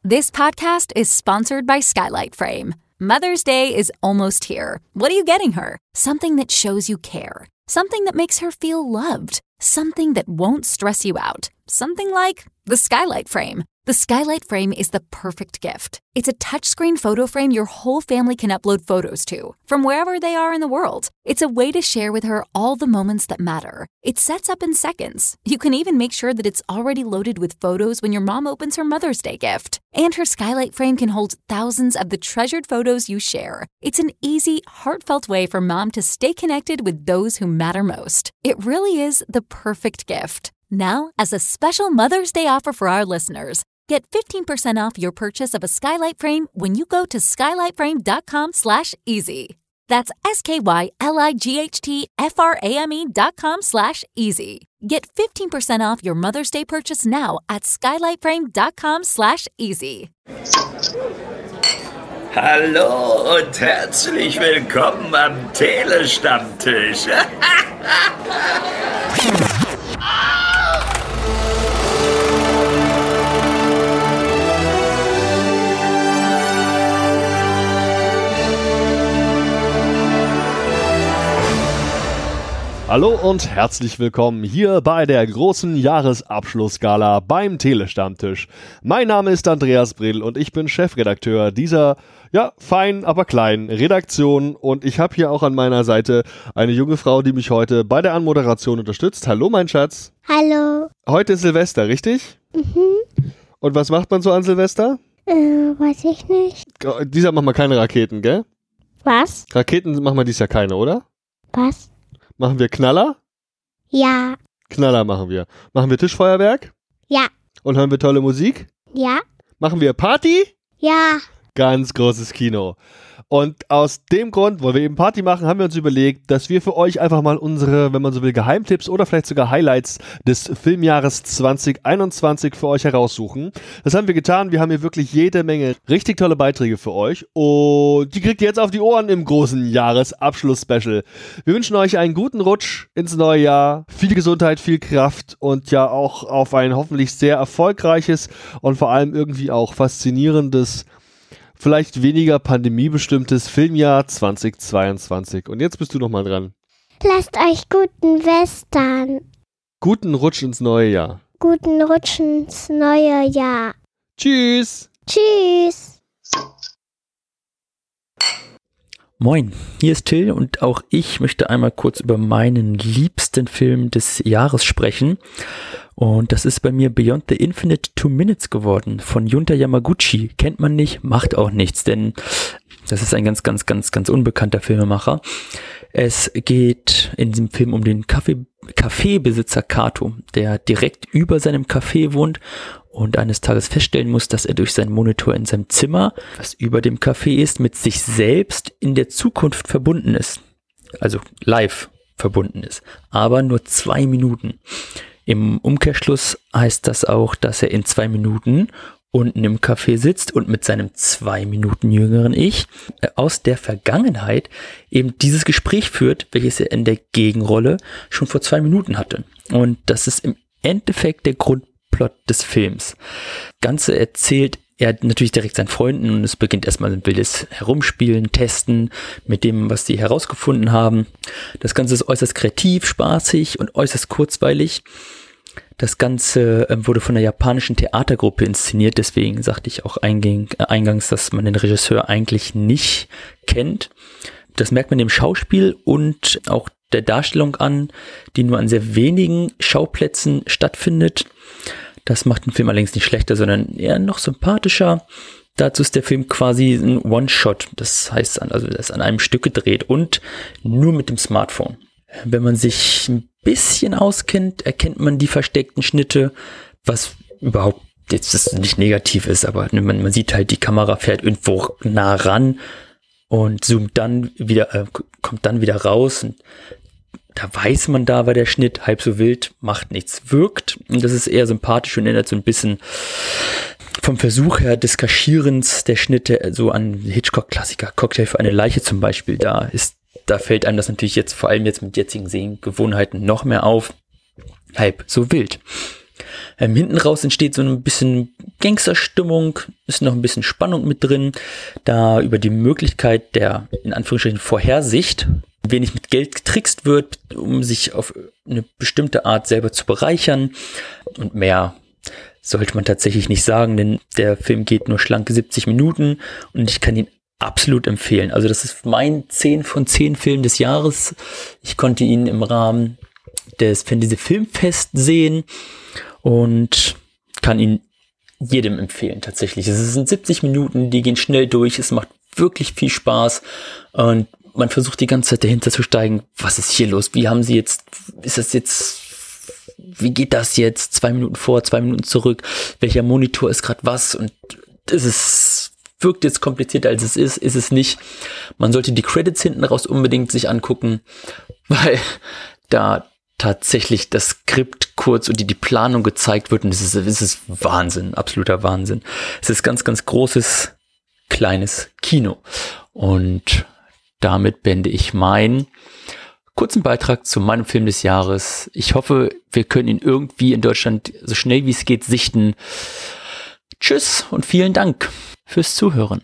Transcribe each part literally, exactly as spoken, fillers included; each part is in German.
This podcast is sponsored by Skylight Frame. Mother's Day is almost here. What are you getting her? Something that shows you care. Something that makes her feel loved. Something that won't stress you out. Something like the Skylight Frame. The Skylight Frame is the perfect gift. It's a touchscreen photo frame your whole family can upload photos to, from wherever they are in the world. It's a way to share with her all the moments that matter. It sets up in seconds. You can even make sure that it's already loaded with photos when your mom opens her Mother's Day gift. And her Skylight Frame can hold thousands of the treasured photos you share. It's an easy, heartfelt way for mom to stay connected with those who matter most. It really is the perfect gift. Now, as a special Mother's Day offer for our listeners, get fifteen percent off your purchase of a Skylight Frame when you go to skylightframe.com slash easy. That's S-K-Y-L-I-G-H-T-F-R-A-M-E dot com slash easy. Get fifteen percent off your Mother's Day purchase now at skylightframe.com slash easy. Hallo und herzlich willkommen am Telestammtisch. Hallo und herzlich willkommen hier bei der großen Jahresabschlussgala beim Telestammtisch. Mein Name ist Andreas Bredl und ich bin Chefredakteur dieser, ja, feinen, aber kleinen Redaktion. Und ich habe hier auch an meiner Seite eine junge Frau, die mich heute bei der Anmoderation unterstützt. Hallo, mein Schatz. Hallo. Heute ist Silvester, richtig? Mhm. Und was macht man so an Silvester? Äh, weiß ich nicht. Dieser macht mal keine Raketen, gell? Was? Raketen machen wir dieses Jahr keine, oder? Was? Machen wir Knaller? Ja. Knaller machen wir. Machen wir Tischfeuerwerk? Ja. Und hören wir tolle Musik? Ja. Machen wir Party? Ja. Ganz großes Kino. Und aus dem Grund, weil wir eben Party machen, haben wir uns überlegt, dass wir für euch einfach mal unsere, wenn man so will, Geheimtipps oder vielleicht sogar Highlights des Filmjahres zwanzig einundzwanzig für euch heraussuchen. Das haben wir getan. Wir haben hier wirklich jede Menge richtig tolle Beiträge für euch. Und die kriegt ihr jetzt auf die Ohren im großen Jahresabschluss-Special. Wir wünschen euch einen guten Rutsch ins neue Jahr. Viel Gesundheit, viel Kraft und ja auch auf ein hoffentlich sehr erfolgreiches und vor allem irgendwie auch faszinierendes, vielleicht weniger pandemiebestimmtes Filmjahr zwanzig zweiundzwanzig. Und jetzt bist du nochmal dran. Lasst euch guten Western. Guten Rutsch ins neue Jahr. Guten Rutsch ins neue Jahr. Tschüss. Tschüss. Moin, hier ist Till und auch ich möchte einmal kurz über meinen liebsten Film des Jahres sprechen. Und das ist bei mir Beyond the Infinite Two Minutes geworden von Junta Yamaguchi. Kennt man nicht, macht auch nichts, denn das ist ein ganz, ganz, ganz, ganz unbekannter Filmemacher. Es geht in diesem Film um den Kaffee, Kaffeebesitzer Kato, der direkt über seinem Café wohnt und eines Tages feststellen muss, dass er durch seinen Monitor in seinem Zimmer, was über dem Café ist, mit sich selbst in der Zukunft verbunden ist. Also live verbunden ist. Aber nur zwei Minuten. Im Umkehrschluss heißt das auch, dass er in zwei Minuten unten im Café sitzt und mit seinem zwei Minuten jüngeren Ich aus der Vergangenheit eben dieses Gespräch führt, welches er in der Gegenrolle schon vor zwei Minuten hatte. Und das ist im Endeffekt der Grundplot des Films. Ganze erzählt er natürlich direkt seinen Freunden und es beginnt erstmal ein wildes Herumspielen, Testen mit dem, was sie herausgefunden haben. Das Ganze ist äußerst kreativ, spaßig und äußerst kurzweilig. Das Ganze äh, wurde von einer japanischen Theatergruppe inszeniert, deswegen sagte ich auch eingang, äh, eingangs, dass man den Regisseur eigentlich nicht kennt. Das merkt man dem Schauspiel und auch der Darstellung an, die nur an sehr wenigen Schauplätzen stattfindet. Das macht den Film allerdings nicht schlechter, sondern eher noch sympathischer. Dazu ist der Film quasi ein One-Shot, das heißt, also er ist an einem Stück gedreht und nur mit dem Smartphone. Wenn man sich ein bisschen auskennt, erkennt man die versteckten Schnitte, was überhaupt jetzt nicht negativ ist, aber man, man sieht halt, die Kamera fährt irgendwo nah ran und zoomt dann wieder, äh, kommt dann wieder raus und da weiß man, da war der Schnitt halb so wild, macht nichts, wirkt und das ist eher sympathisch und erinnert so ein bisschen vom Versuch her des Kaschierens der Schnitte so an Hitchcock-Klassiker, Cocktail für eine Leiche zum Beispiel. Da ist, da fällt einem das natürlich jetzt vor allem jetzt mit jetzigen Sehgewohnheiten noch mehr auf, halb so wild. Ähm, hinten raus entsteht so ein bisschen Gangsterstimmung, ist noch ein bisschen Spannung mit drin, da über die Möglichkeit der, in Anführungsstrichen, Vorhersicht wenig mit Geld getrickst wird, um sich auf eine bestimmte Art selber zu bereichern. Und mehr sollte man tatsächlich nicht sagen, denn der Film geht nur schlanke siebzig Minuten und ich kann ihn absolut empfehlen. Also das ist mein zehn von zehn Film des Jahres. Ich konnte ihn im Rahmen des Fantasy Filmfest sehen und kann ihn jedem empfehlen tatsächlich. Es sind siebzig Minuten, die gehen schnell durch, es macht wirklich viel Spaß und man versucht die ganze Zeit dahinter zu steigen. Was ist hier los? Wie haben sie jetzt, ist das jetzt, wie geht das jetzt? Zwei Minuten vor, zwei Minuten zurück. Welcher Monitor ist gerade was? Und es ist, wirkt jetzt komplizierter als es ist, ist es nicht. Man sollte die Credits hinten raus unbedingt sich angucken, weil da tatsächlich das Skript kurz und die, die Planung gezeigt wird und es ist, es ist Wahnsinn, absoluter Wahnsinn. Es ist ganz, ganz großes, kleines Kino. Und damit beende ich meinen kurzen Beitrag zu meinem Film des Jahres. Ich hoffe, wir können ihn irgendwie in Deutschland so schnell wie es geht sichten. Tschüss und vielen Dank fürs Zuhören.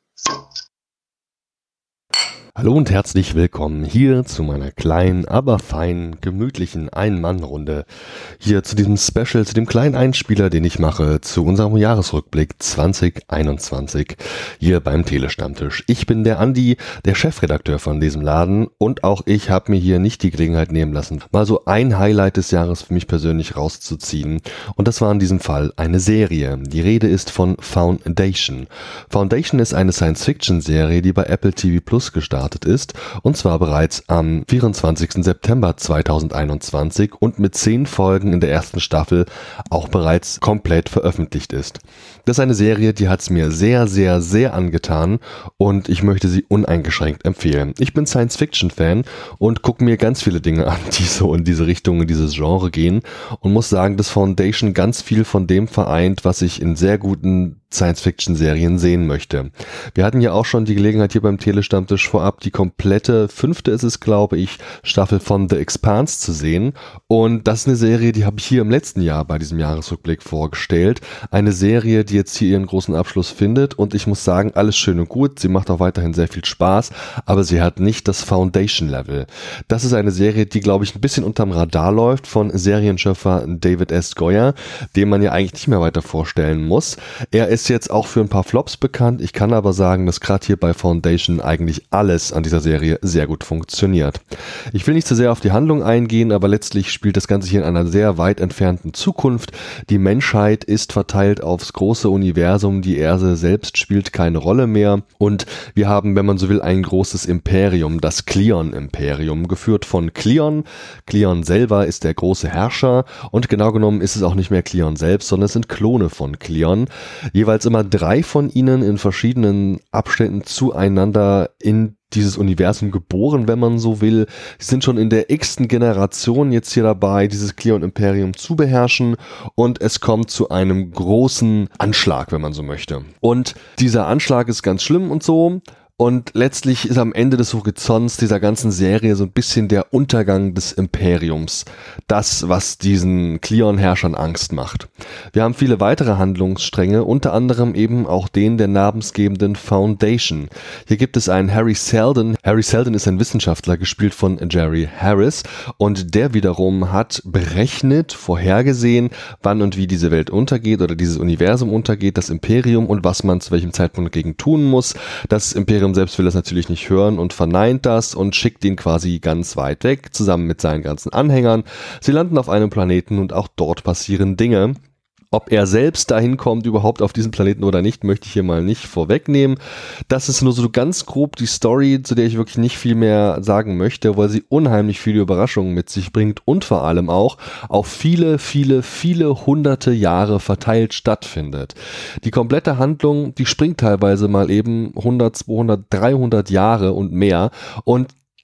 Hallo und herzlich willkommen hier zu meiner kleinen, aber feinen, gemütlichen Ein-Mann-Runde. Hier zu diesem Special, zu dem kleinen Einspieler, den ich mache zu unserem Jahresrückblick zwanzig einundzwanzig hier beim Telestammtisch. Ich bin der Andi, der Chefredakteur von diesem Laden und auch ich habe mir hier nicht die Gelegenheit nehmen lassen, mal so ein Highlight des Jahres für mich persönlich rauszuziehen. Und das war in diesem Fall eine Serie. Die Rede ist von Foundation. Foundation ist eine Science-Fiction-Serie, die bei Apple T V Plus gestartet ist, und zwar bereits am vierundzwanzigsten September zweitausendeinundzwanzig und mit zehn Folgen in der ersten Staffel auch bereits komplett veröffentlicht ist. Das ist eine Serie, die hat es mir sehr, sehr, sehr angetan und ich möchte sie uneingeschränkt empfehlen. Ich bin Science-Fiction-Fan und gucke mir ganz viele Dinge an, die so in diese Richtung, in dieses Genre gehen und muss sagen, dass Foundation ganz viel von dem vereint, was ich in sehr guten Science-Fiction-Serien sehen möchte. Wir hatten ja auch schon die Gelegenheit hier beim Telestammtisch vorab die komplette, fünfte ist es glaube ich, Staffel von The Expanse zu sehen und das ist eine Serie, die habe ich hier im letzten Jahr bei diesem Jahresrückblick vorgestellt. Eine Serie, die jetzt hier ihren großen Abschluss findet und ich muss sagen, alles schön und gut, sie macht auch weiterhin sehr viel Spaß, aber sie hat nicht das Foundation-Level. Das ist eine Serie, die glaube ich ein bisschen unterm Radar läuft von Serienschöpfer David S. Goyer, den man ja eigentlich nicht mehr weiter vorstellen muss. Er ist ist jetzt auch für ein paar Flops bekannt. Ich kann aber sagen, dass gerade hier bei Foundation eigentlich alles an dieser Serie sehr gut funktioniert. Ich will nicht zu sehr auf die Handlung eingehen, aber letztlich spielt das Ganze hier in einer sehr weit entfernten Zukunft. Die Menschheit ist verteilt aufs große Universum. Die Erde selbst spielt keine Rolle mehr. Und wir haben, wenn man so will, ein großes Imperium, das Cleon-Imperium, geführt von Cleon. Cleon selber ist der große Herrscher und genau genommen ist es auch nicht mehr Cleon selbst, sondern es sind Klone von Cleon. Jeweils immer drei von ihnen in verschiedenen Abständen zueinander in dieses Universum geboren, wenn man so will. Sie sind schon in der x-ten Generation jetzt hier dabei, dieses Cleon-Imperium zu beherrschen und es kommt zu einem großen Anschlag, wenn man so möchte. Und dieser Anschlag ist ganz schlimm und so. Und letztlich ist am Ende des Horizonts dieser ganzen Serie so ein bisschen der Untergang des Imperiums. Das, was diesen Cleon-Herrschern Angst macht. Wir haben viele weitere Handlungsstränge, unter anderem eben auch den der namensgebenden Foundation. Hier gibt es einen Harry Seldon. Harry Seldon ist ein Wissenschaftler, gespielt von Jerry Harris. Und der wiederum hat berechnet, vorhergesehen, wann und wie diese Welt untergeht oder dieses Universum untergeht, das Imperium und was man zu welchem Zeitpunkt dagegen tun muss. Das Imperium selbst will das natürlich nicht hören und verneint das und schickt ihn quasi ganz weit weg, zusammen mit seinen ganzen Anhängern. Sie landen auf einem Planeten und auch dort passieren Dinge. Ob er selbst dahin kommt, überhaupt auf diesen Planeten oder nicht, möchte ich hier mal nicht vorwegnehmen. Das ist nur so ganz grob die Story, zu der ich wirklich nicht viel mehr sagen möchte, weil sie unheimlich viele Überraschungen mit sich bringt und vor allem auch auf viele, viele, viele hunderte Jahre verteilt stattfindet. Die komplette Handlung, die springt teilweise mal eben hundert, zweihundert, dreihundert Jahre und mehr und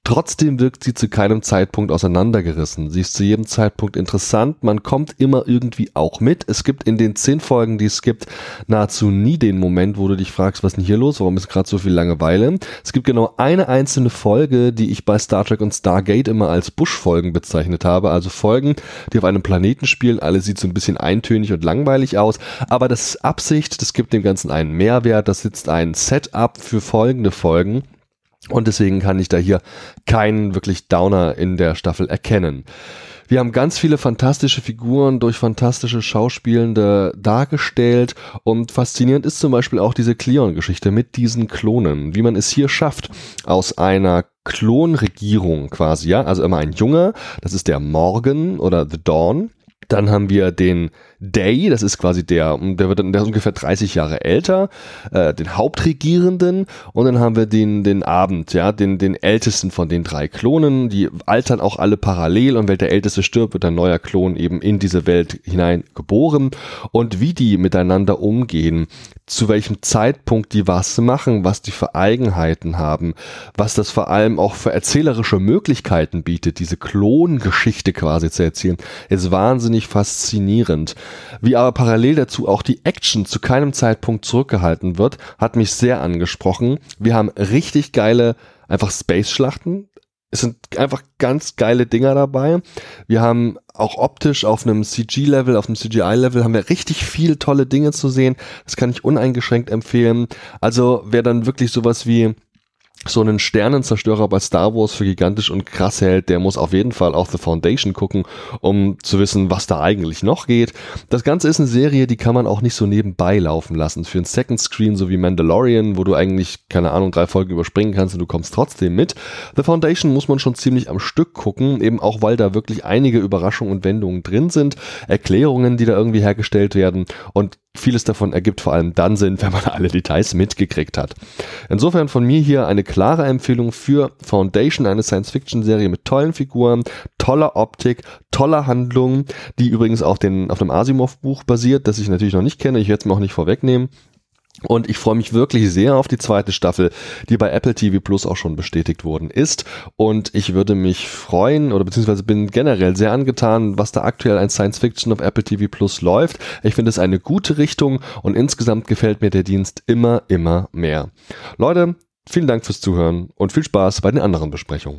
Trotzdem wirkt sie zu keinem Zeitpunkt auseinandergerissen. Sie ist zu jedem Zeitpunkt interessant. Man kommt immer irgendwie auch mit. Es gibt in den zehn Folgen, die es gibt, nahezu nie den Moment, wo du dich fragst, was ist denn hier los? Warum ist gerade so viel Langeweile? Es gibt genau eine einzelne Folge, die ich bei Star Trek und Stargate immer als Bush-Folgen bezeichnet habe. Also Folgen, die auf einem Planeten spielen. Alles sieht so ein bisschen eintönig und langweilig aus. Aber das ist Absicht. Das gibt dem Ganzen einen Mehrwert. Das sitzt ein Setup für folgende Folgen. Und deswegen kann ich da hier keinen wirklich Downer in der Staffel erkennen. Wir haben ganz viele fantastische Figuren durch fantastische Schauspielende dargestellt und faszinierend ist zum Beispiel auch diese Cleon-Geschichte mit diesen Klonen, wie man es hier schafft, aus einer Klonregierung quasi, ja, also immer ein Junge, das ist der Morgan oder The Dawn. Dann haben wir den Day, das ist quasi der, der wird der ist ungefähr dreißig Jahre älter, äh, den Hauptregierenden, und dann haben wir den den Abend, ja, den den ältesten von den drei Klonen, die altern auch alle parallel, und wenn der Älteste stirbt, wird ein neuer Klon eben in diese Welt hinein geboren, und wie die miteinander umgehen, zu welchem Zeitpunkt die was machen, was die für Eigenheiten haben, was das vor allem auch für erzählerische Möglichkeiten bietet, diese Klongeschichte quasi zu erzählen, ist wahnsinnig faszinierend. Wie aber parallel dazu auch die Action zu keinem Zeitpunkt zurückgehalten wird, hat mich sehr angesprochen. Wir haben richtig geile, einfach Space-Schlachten. Es sind einfach ganz geile Dinger dabei. Wir haben auch optisch auf einem C G-Level, auf einem C G I-Level haben wir richtig viele tolle Dinge zu sehen. Das kann ich uneingeschränkt empfehlen. Also wer dann wirklich sowas wie so einen Sternenzerstörer bei Star Wars für gigantisch und krass hält, der muss auf jeden Fall auch The Foundation gucken, um zu wissen, was da eigentlich noch geht. Das Ganze ist eine Serie, die kann man auch nicht so nebenbei laufen lassen. Für ein Second Screen, so wie Mandalorian, wo du eigentlich, keine Ahnung, drei Folgen überspringen kannst und du kommst trotzdem mit. The Foundation muss man schon ziemlich am Stück gucken, eben auch, weil da wirklich einige Überraschungen und Wendungen drin sind, Erklärungen, die da irgendwie hergestellt werden, und vieles davon ergibt vor allem dann Sinn, wenn man alle Details mitgekriegt hat. Insofern von mir hier eine klare Empfehlung für Foundation, eine Science-Fiction-Serie mit tollen Figuren, toller Optik, toller Handlung, die übrigens auf, den, auf dem Asimov-Buch basiert, das ich natürlich noch nicht kenne, ich werde es mir auch nicht vorwegnehmen. Und ich freue mich wirklich sehr auf die zweite Staffel, die bei Apple T V Plus auch schon bestätigt worden ist. Und ich würde mich freuen, oder beziehungsweise bin generell sehr angetan, was da aktuell an Science Fiction auf Apple T V Plus läuft. Ich finde es eine gute Richtung und insgesamt gefällt mir der Dienst immer, immer mehr. Leute, vielen Dank fürs Zuhören und viel Spaß bei den anderen Besprechungen.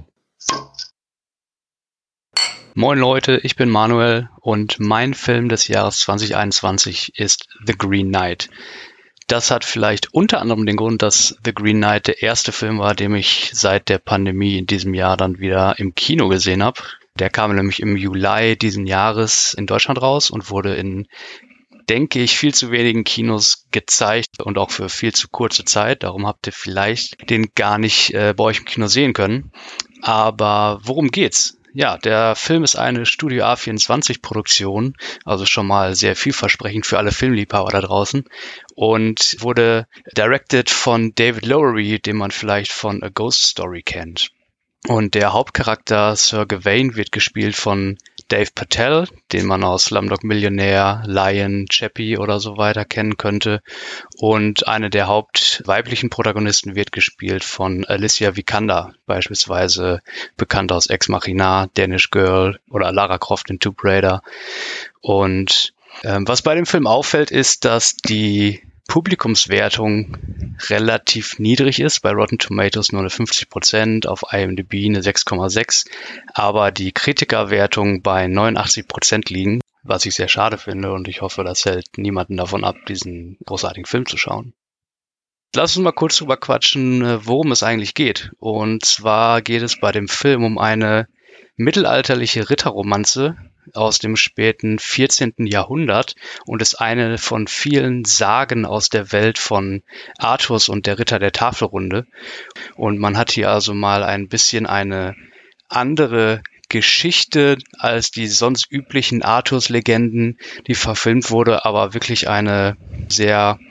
Moin Leute, ich bin Manuel und mein Film des Jahres zwanzig einundzwanzig ist The Green Knight. Das hat vielleicht unter anderem den Grund, dass The Green Knight der erste Film war, den ich seit der Pandemie in diesem Jahr dann wieder im Kino gesehen habe. Der kam nämlich im Juli diesen Jahres in Deutschland raus und wurde in, denke ich, viel zu wenigen Kinos gezeigt und auch für viel zu kurze Zeit. Darum habt ihr vielleicht den gar nicht äh, bei euch im Kino sehen können. Aber worum geht's? Ja, der Film ist eine Studio A vierundzwanzig Produktion, also schon mal sehr vielversprechend für alle Filmliebhaber da draußen, und wurde directed von David Lowery, den man vielleicht von A Ghost Story kennt. Und der Hauptcharakter Sir Gawain wird gespielt von Dave Patel, den man aus Slumdog Millionär, Lion, Chappie oder so weiter kennen könnte. Und eine der hauptweiblichen Protagonisten wird gespielt von Alicia Vikander, beispielsweise bekannt aus Ex Machina, Danish Girl oder Lara Croft in Tomb Raider. Und ähm, was bei dem Film auffällt, ist, dass die Publikumswertung relativ niedrig ist, bei Rotten Tomatoes nur eine fünfzig Prozent, auf I M D B eine sechs Komma sechs, aber die Kritikerwertung bei neunundachtzig Prozent liegen, was ich sehr schade finde, und ich hoffe, das hält niemanden davon ab, diesen großartigen Film zu schauen. Lass uns mal kurz drüber quatschen, worum es eigentlich geht. Und zwar geht es bei dem Film um eine mittelalterliche Ritterromanze aus dem späten vierzehnten Jahrhundert und ist eine von vielen Sagen aus der Welt von Artus und der Ritter der Tafelrunde. Und man hat hier also mal ein bisschen eine andere Geschichte als die sonst üblichen Artus-Legenden, die verfilmt wurde, aber wirklich eine sehr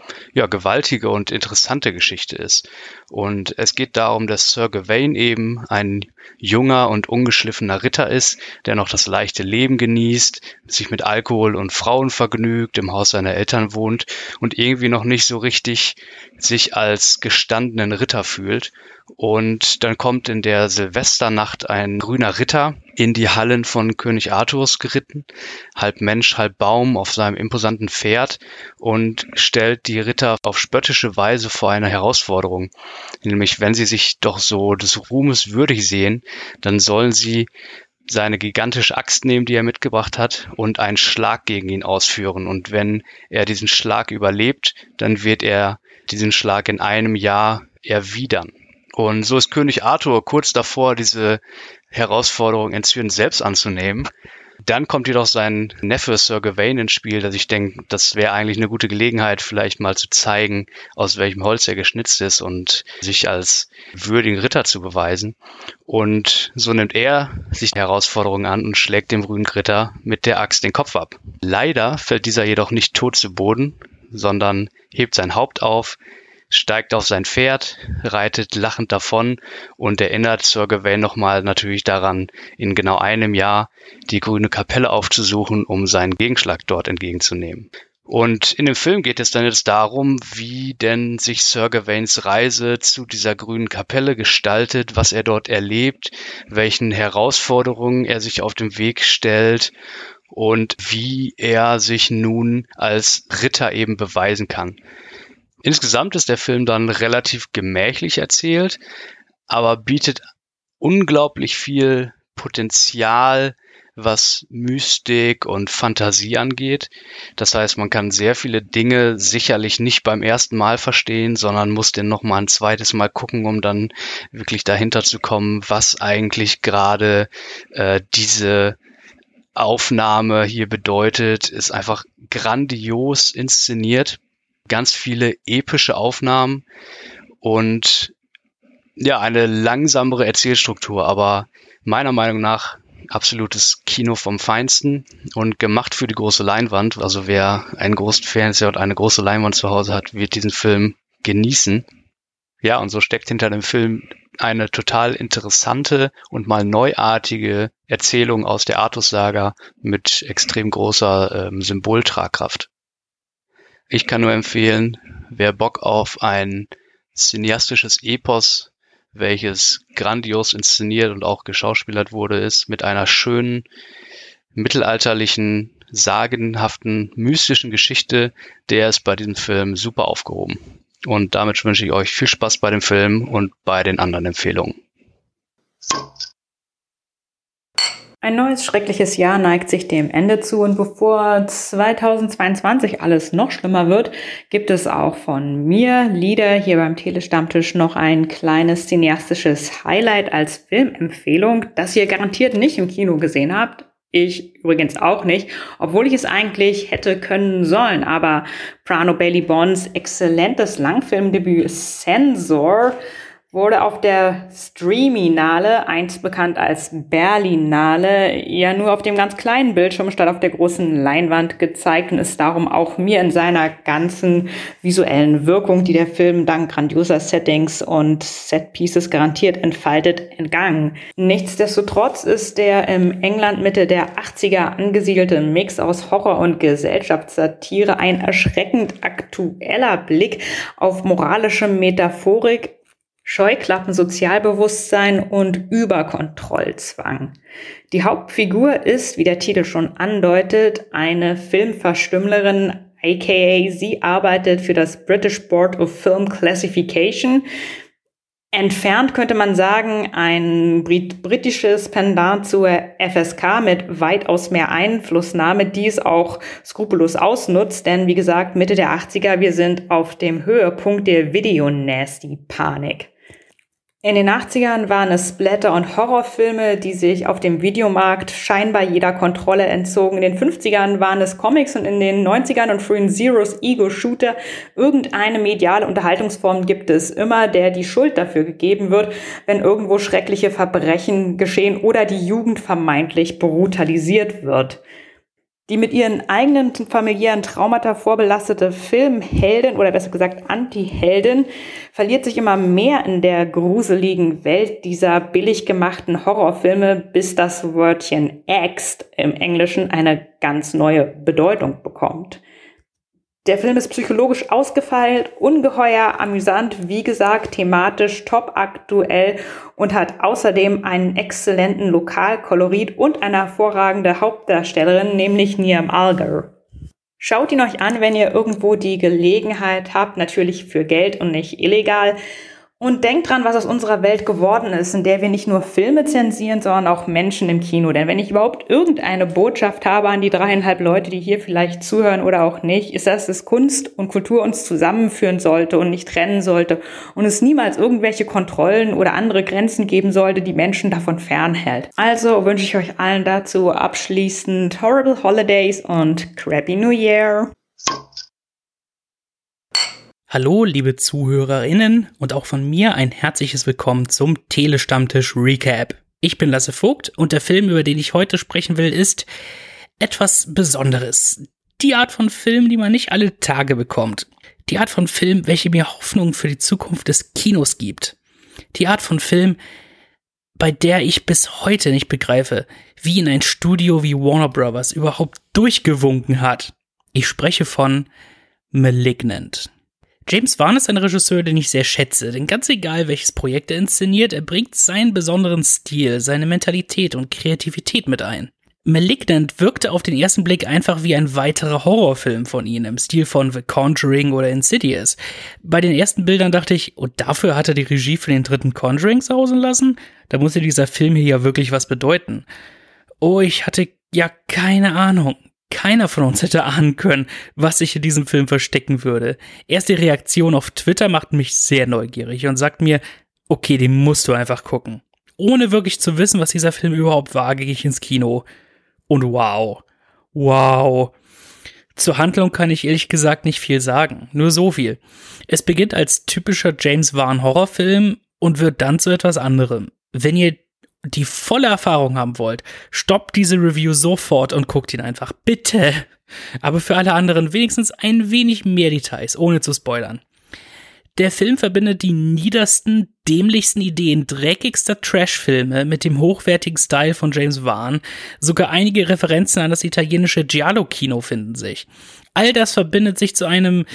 ja, gewaltige und interessante Geschichte ist. Und es geht darum, dass Sir Gawain eben ein junger und ungeschliffener Ritter ist, der noch das leichte Leben genießt, sich mit Alkohol und Frauen vergnügt, im Haus seiner Eltern wohnt und irgendwie noch nicht so richtig sich als gestandenen Ritter fühlt. Und dann kommt in der Silvesternacht ein grüner Ritter in die Hallen von König Artus geritten, halb Mensch, halb Baum auf seinem imposanten Pferd und stellt die Ritter auf spöttische Weise vor eine Herausforderung. Nämlich, wenn sie sich doch so des Ruhmes würdig sehen, dann sollen sie seine gigantische Axt nehmen, die er mitgebracht hat, und einen Schlag gegen ihn ausführen. Und wenn er diesen Schlag überlebt, dann wird er diesen Schlag in einem Jahr erwidern. Und so ist König Arthur kurz davor, diese Herausforderung entzürnt selbst anzunehmen. Dann kommt jedoch sein Neffe Sir Gawain ins Spiel, dass ich denke, das wäre eigentlich eine gute Gelegenheit, vielleicht mal zu zeigen, aus welchem Holz er geschnitzt ist und sich als würdigen Ritter zu beweisen. Und so nimmt er sich die Herausforderung an und schlägt dem grünen Ritter mit der Axt den Kopf ab. Leider fällt dieser jedoch nicht tot zu Boden, sondern hebt sein Haupt auf, steigt auf sein Pferd, reitet lachend davon und erinnert Sir Gawain nochmal natürlich daran, in genau einem Jahr die grüne Kapelle aufzusuchen, um seinen Gegenschlag dort entgegenzunehmen. Und in dem Film geht es dann jetzt darum, wie denn sich Sir Gawains Reise zu dieser grünen Kapelle gestaltet, was er dort erlebt, welchen Herausforderungen er sich auf den Weg stellt und wie er sich nun als Ritter eben beweisen kann. Insgesamt ist der Film dann relativ gemächlich erzählt, aber bietet unglaublich viel Potenzial, was Mystik und Fantasie angeht. Das heißt, man kann sehr viele Dinge sicherlich nicht beim ersten Mal verstehen, sondern muss den nochmal ein zweites Mal gucken, um dann wirklich dahinter zu kommen, was eigentlich gerade äh, diese Aufnahme hier bedeutet. Ist einfach grandios inszeniert. Ganz viele epische Aufnahmen und ja, eine langsamere Erzählstruktur, aber meiner Meinung nach absolutes Kino vom Feinsten und gemacht für die große Leinwand. Also wer einen großen Fernseher und eine große Leinwand zu Hause hat, wird diesen Film genießen. Ja, und so steckt hinter dem Film eine total interessante und mal neuartige Erzählung aus der Artus-Saga mit extrem großer ähm, Symboltragkraft. Ich kann nur empfehlen, wer Bock auf ein cineastisches Epos, welches grandios inszeniert und auch geschauspielert wurde, ist, mit einer schönen, mittelalterlichen, sagenhaften, mystischen Geschichte, der ist bei diesem Film super aufgehoben. Und damit wünsche ich euch viel Spaß bei dem Film und bei den anderen Empfehlungen. Ein neues schreckliches Jahr neigt sich dem Ende zu und bevor zweitausendzweiundzwanzig alles noch schlimmer wird, gibt es auch von mir, Lieder, hier beim Telestammtisch noch ein kleines cineastisches Highlight als Filmempfehlung, das ihr garantiert nicht im Kino gesehen habt. Ich übrigens auch nicht, obwohl ich es eigentlich hätte können sollen, aber Prano Bailey Bonds exzellentes Langfilmdebüt Censor wurde auf der Streaminale, einst bekannt als Berlinale, ja nur auf dem ganz kleinen Bildschirm statt auf der großen Leinwand gezeigt und ist darum auch mir in seiner ganzen visuellen Wirkung, die der Film dank grandioser Settings und Setpieces garantiert entfaltet, entgangen. Nichtsdestotrotz ist der im England Mitte der achtziger angesiedelte Mix aus Horror und Gesellschaftssatire ein erschreckend aktueller Blick auf moralische Metaphorik, Scheuklappen, Sozialbewusstsein und Überkontrollzwang. Die Hauptfigur ist, wie der Titel schon andeutet, eine Filmverstümmlerin, aka sie arbeitet für das British Board of Film Classification. Entfernt könnte man sagen, ein brit- britisches Pendant zur F S K mit weitaus mehr Einflussnahme, die es auch skrupellos ausnutzt, denn wie gesagt, Mitte der achtziger, wir sind auf dem Höhepunkt der Video-Nasty-Panik. In den achtzigern waren es Splatter- und Horrorfilme, die sich auf dem Videomarkt scheinbar jeder Kontrolle entzogen. In den fünfzigern waren es Comics und in den neunzigern und frühen Zeros Ego-Shooter. Irgendeine mediale Unterhaltungsform gibt es immer, der die Schuld dafür gegeben wird, wenn irgendwo schreckliche Verbrechen geschehen oder die Jugend vermeintlich brutalisiert wird. Die mit ihren eigenen familiären Traumata vorbelastete Filmheldin oder besser gesagt Anti-Heldin verliert sich immer mehr in der gruseligen Welt dieser billig gemachten Horrorfilme, bis das Wörtchen Axed im Englischen eine ganz neue Bedeutung bekommt. Der Film ist psychologisch ausgefeilt, ungeheuer amüsant, wie gesagt, thematisch top aktuell und hat außerdem einen exzellenten Lokalkolorit und eine hervorragende Hauptdarstellerin, nämlich Niamh Algar. Schaut ihn euch an, wenn ihr irgendwo die Gelegenheit habt, natürlich für Geld und nicht illegal. Und denkt dran, was aus unserer Welt geworden ist, in der wir nicht nur Filme zensieren, sondern auch Menschen im Kino. Denn wenn ich überhaupt irgendeine Botschaft habe an die dreieinhalb Leute, die hier vielleicht zuhören oder auch nicht, ist das, dass Kunst und Kultur uns zusammenführen sollte und nicht trennen sollte und es niemals irgendwelche Kontrollen oder andere Grenzen geben sollte, die Menschen davon fernhält. Also wünsche ich euch allen dazu abschließend Horrible Holidays und Crappy New Year. Hallo, liebe ZuhörerInnen und auch von mir ein herzliches Willkommen zum Telestammtisch Recap. Ich bin Lasse Vogt und der Film, über den ich heute sprechen will, ist etwas Besonderes. Die Art von Film, die man nicht alle Tage bekommt. Die Art von Film, welche mir Hoffnung für die Zukunft des Kinos gibt. Die Art von Film, bei der ich bis heute nicht begreife, wie in ein Studio wie Warner Brothers überhaupt durchgewunken hat. Ich spreche von Malignant. James Wan ist ein Regisseur, den ich sehr schätze, denn ganz egal, welches Projekt er inszeniert, er bringt seinen besonderen Stil, seine Mentalität und Kreativität mit ein. Malignant wirkte auf den ersten Blick einfach wie ein weiterer Horrorfilm von ihm, im Stil von The Conjuring oder Insidious. Bei den ersten Bildern dachte ich, und dafür hat er die Regie für den dritten Conjuring sausen lassen? Da muss ja dieser Film hier ja wirklich was bedeuten. Oh, ich hatte ja keine Ahnung. Keiner von uns hätte ahnen können, was sich in diesem Film verstecken würde. Erste Reaktion auf Twitter macht mich sehr neugierig und sagt mir, okay, den musst du einfach gucken. Ohne wirklich zu wissen, was dieser Film überhaupt war, gehe ich ins Kino. Und wow, wow. Zur Handlung kann ich ehrlich gesagt nicht viel sagen, nur so viel. Es beginnt als typischer James Wan Horrorfilm und wird dann zu etwas anderem. Wenn ihr die volle Erfahrung haben wollt, stoppt diese Review sofort und guckt ihn einfach. Bitte! Aber für alle anderen wenigstens ein wenig mehr Details, ohne zu spoilern. Der Film verbindet die niedersten, dämlichsten Ideen dreckigster Trash-Filme mit dem hochwertigen Style von James Wan. Sogar einige Referenzen an das italienische Giallo-Kino finden sich. All das verbindet sich zu einem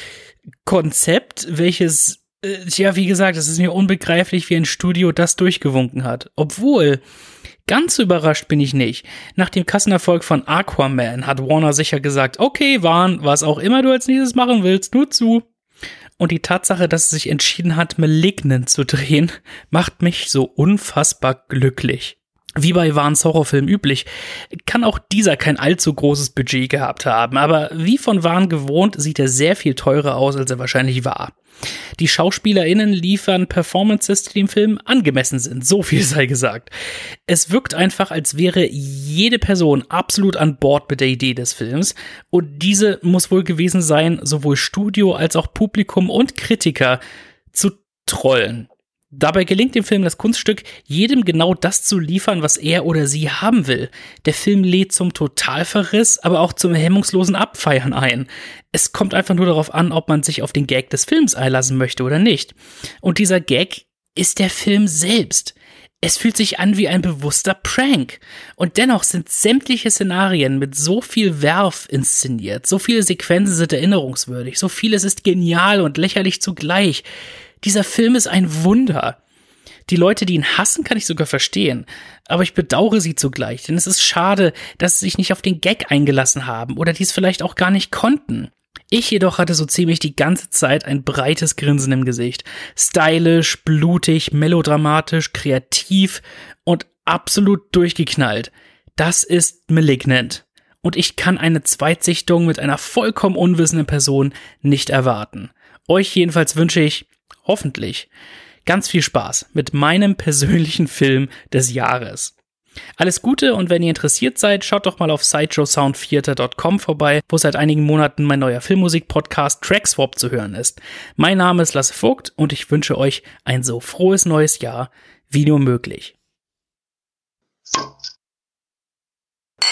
Konzept, welches Tja, wie gesagt, es ist mir unbegreiflich, wie ein Studio das durchgewunken hat. Obwohl, ganz so überrascht bin ich nicht. Nach dem Kassenerfolg von Aquaman hat Warner sicher gesagt, okay, Wan, was auch immer du als nächstes machen willst, nur zu. Und die Tatsache, dass es sich entschieden hat, Malignant zu drehen, macht mich so unfassbar glücklich. Wie bei Wans Horrorfilm üblich, kann auch dieser kein allzu großes Budget gehabt haben, aber wie von Wan gewohnt, sieht er sehr viel teurer aus, als er wahrscheinlich war. Die SchauspielerInnen liefern Performances, die dem Film angemessen sind, so viel sei gesagt. Es wirkt einfach, als wäre jede Person absolut an Bord mit der Idee des Films und diese muss wohl gewesen sein, sowohl Studio als auch Publikum und Kritiker zu trollen. Dabei gelingt dem Film das Kunststück, jedem genau das zu liefern, was er oder sie haben will. Der Film lädt zum Totalverriss, aber auch zum hemmungslosen Abfeiern ein. Es kommt einfach nur darauf an, ob man sich auf den Gag des Films einlassen möchte oder nicht. Und dieser Gag ist der Film selbst. Es fühlt sich an wie ein bewusster Prank. Und dennoch sind sämtliche Szenarien mit so viel Werf inszeniert. So viele Sequenzen sind erinnerungswürdig. So vieles ist genial und lächerlich zugleich. Dieser Film ist ein Wunder. Die Leute, die ihn hassen, kann ich sogar verstehen. Aber ich bedauere sie zugleich, denn es ist schade, dass sie sich nicht auf den Gag eingelassen haben oder dies vielleicht auch gar nicht konnten. Ich jedoch hatte so ziemlich die ganze Zeit ein breites Grinsen im Gesicht. Stylisch, blutig, melodramatisch, kreativ und absolut durchgeknallt. Das ist Malignant. Und ich kann eine Zweitsichtung mit einer vollkommen unwissenden Person nicht erwarten. Euch jedenfalls wünsche ich, hoffentlich, ganz viel Spaß mit meinem persönlichen Film des Jahres. Alles Gute und wenn ihr interessiert seid, schaut doch mal auf sideshow sound theater dot com vorbei, wo seit einigen Monaten mein neuer Filmmusik-Podcast Trackswap zu hören ist. Mein Name ist Lasse Vogt und ich wünsche euch ein so frohes neues Jahr wie nur möglich.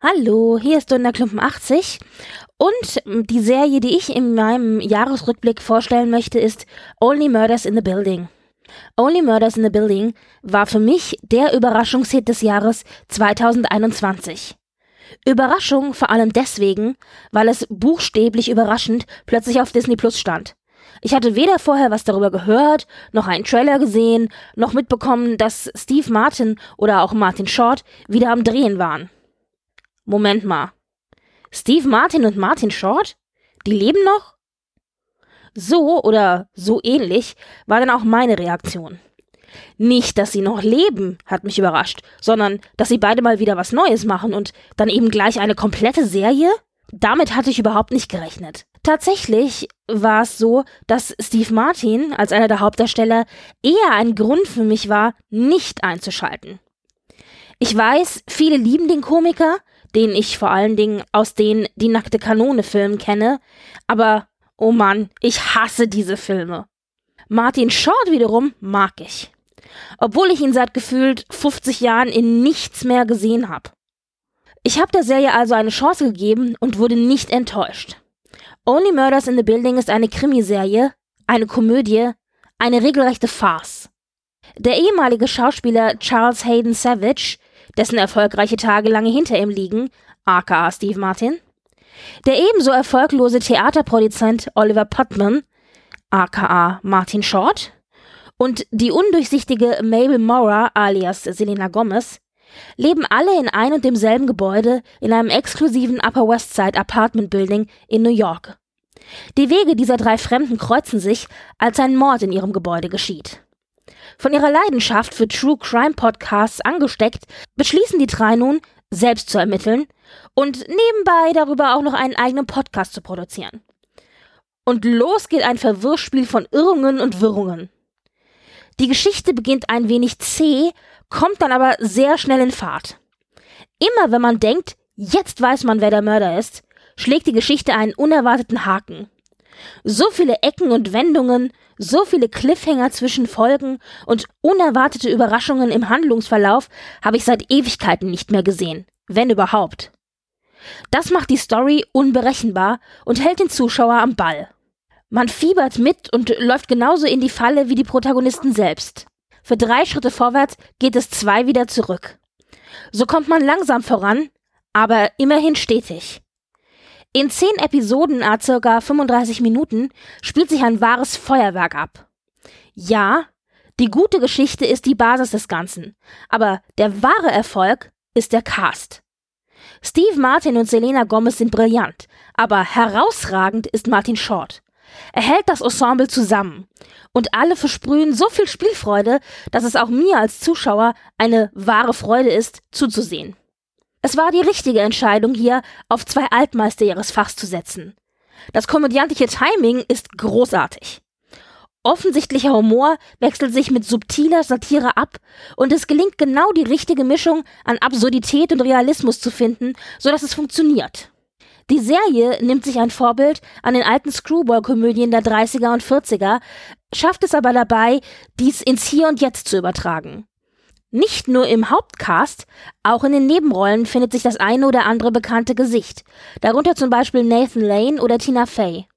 Hallo, hier ist Dunderklumpen achtzig und die Serie, die ich in meinem Jahresrückblick vorstellen möchte, ist Only Murders in the Building. Only Murders in the Building war für mich der Überraschungshit des Jahres zweitausendeinundzwanzig. Überraschung vor allem deswegen, weil es buchstäblich überraschend plötzlich auf Disney Plus stand. Ich hatte weder vorher was darüber gehört, noch einen Trailer gesehen, noch mitbekommen, dass Steve Martin oder auch Martin Short wieder am Drehen waren. Moment mal. Steve Martin und Martin Short? Die leben noch? So oder so ähnlich war dann auch meine Reaktion. Nicht, dass sie noch leben, hat mich überrascht, sondern dass sie beide mal wieder was Neues machen und dann eben gleich eine komplette Serie? Damit hatte ich überhaupt nicht gerechnet. Tatsächlich war es so, dass Steve Martin als einer der Hauptdarsteller eher ein Grund für mich war, nicht einzuschalten. Ich weiß, viele lieben den Komiker, den ich vor allen Dingen aus den Die nackte Kanone-Filmen kenne, aber oh Mann, ich hasse diese Filme. Martin Short wiederum mag ich. Obwohl ich ihn seit gefühlt fünfzig Jahren in nichts mehr gesehen habe. Ich habe der Serie also eine Chance gegeben und wurde nicht enttäuscht. Only Murders in the Building ist eine Krimiserie, eine Komödie, eine regelrechte Farce. Der ehemalige Schauspieler Charles Hayden Savage, dessen erfolgreiche Tage lange hinter ihm liegen, aka Steve Martin, der ebenso erfolglose Theaterproduzent Oliver Putman, aka Martin Short, und die undurchsichtige Mabel Mora alias Selena Gomez leben alle in ein und demselben Gebäude in einem exklusiven Upper West Side Apartment Building in New York. Die Wege dieser drei Fremden kreuzen sich, als ein Mord in ihrem Gebäude geschieht. Von ihrer Leidenschaft für True Crime Podcasts angesteckt, beschließen die drei nun, selbst zu ermitteln und nebenbei darüber auch noch einen eigenen Podcast zu produzieren. Und los geht ein Verwirrspiel von Irrungen und Wirrungen. Die Geschichte beginnt ein wenig zäh, kommt dann aber sehr schnell in Fahrt. Immer wenn man denkt, jetzt weiß man, wer der Mörder ist, schlägt die Geschichte einen unerwarteten Haken. So viele Ecken und Wendungen, so viele Cliffhanger zwischen Folgen und unerwartete Überraschungen im Handlungsverlauf habe ich seit Ewigkeiten nicht mehr gesehen, wenn überhaupt. Das macht die Story unberechenbar und hält den Zuschauer am Ball. Man fiebert mit und läuft genauso in die Falle wie die Protagonisten selbst. Für drei Schritte vorwärts geht es zwei wieder zurück. So kommt man langsam voran, aber immerhin stetig. In zehn Episoden à circa fünfunddreißig Minuten spielt sich ein wahres Feuerwerk ab. Ja, die gute Geschichte ist die Basis des Ganzen, aber der wahre Erfolg ist der Cast. Steve Martin und Selena Gomez sind brillant, aber herausragend ist Martin Short. Er hält das Ensemble zusammen und alle versprühen so viel Spielfreude, dass es auch mir als Zuschauer eine wahre Freude ist, zuzusehen. Es war die richtige Entscheidung, hier auf zwei Altmeister ihres Fachs zu setzen. Das komödiantische Timing ist großartig. Offensichtlicher Humor wechselt sich mit subtiler Satire ab und es gelingt genau die richtige Mischung an Absurdität und Realismus zu finden, sodass es funktioniert. Die Serie nimmt sich ein Vorbild an den alten Screwball-Komödien der dreißiger und vierziger, schafft es aber dabei, dies ins Hier und Jetzt zu übertragen. Nicht nur im Hauptcast, auch in den Nebenrollen findet sich das eine oder andere bekannte Gesicht, darunter zum Beispiel Nathan Lane oder Tina Fey.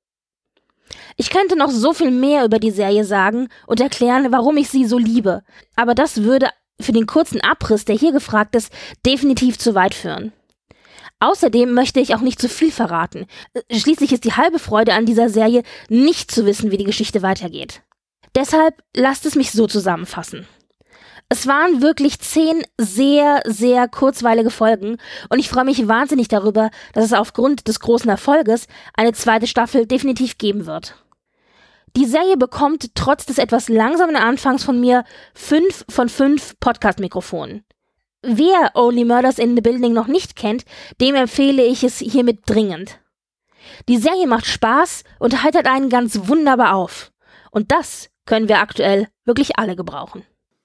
Ich könnte noch so viel mehr über die Serie sagen und erklären, warum ich sie so liebe, aber das würde für den kurzen Abriss, der hier gefragt ist, definitiv zu weit führen. Außerdem möchte ich auch nicht zu viel verraten. Schließlich ist die halbe Freude an dieser Serie, nicht zu wissen, wie die Geschichte weitergeht. Deshalb lasst es mich so zusammenfassen. Es waren wirklich zehn sehr, sehr kurzweilige Folgen und ich freue mich wahnsinnig darüber, dass es aufgrund des großen Erfolges eine zweite Staffel definitiv geben wird. Die Serie bekommt trotz des etwas langsamen Anfangs von mir fünf von fünf Podcast-Mikrofonen. Wer Only Murders in the Building noch nicht kennt, dem empfehle ich es hiermit dringend. Die Serie macht Spaß und heitert einen ganz wunderbar auf. Und das können wir aktuell wirklich alle gebrauchen.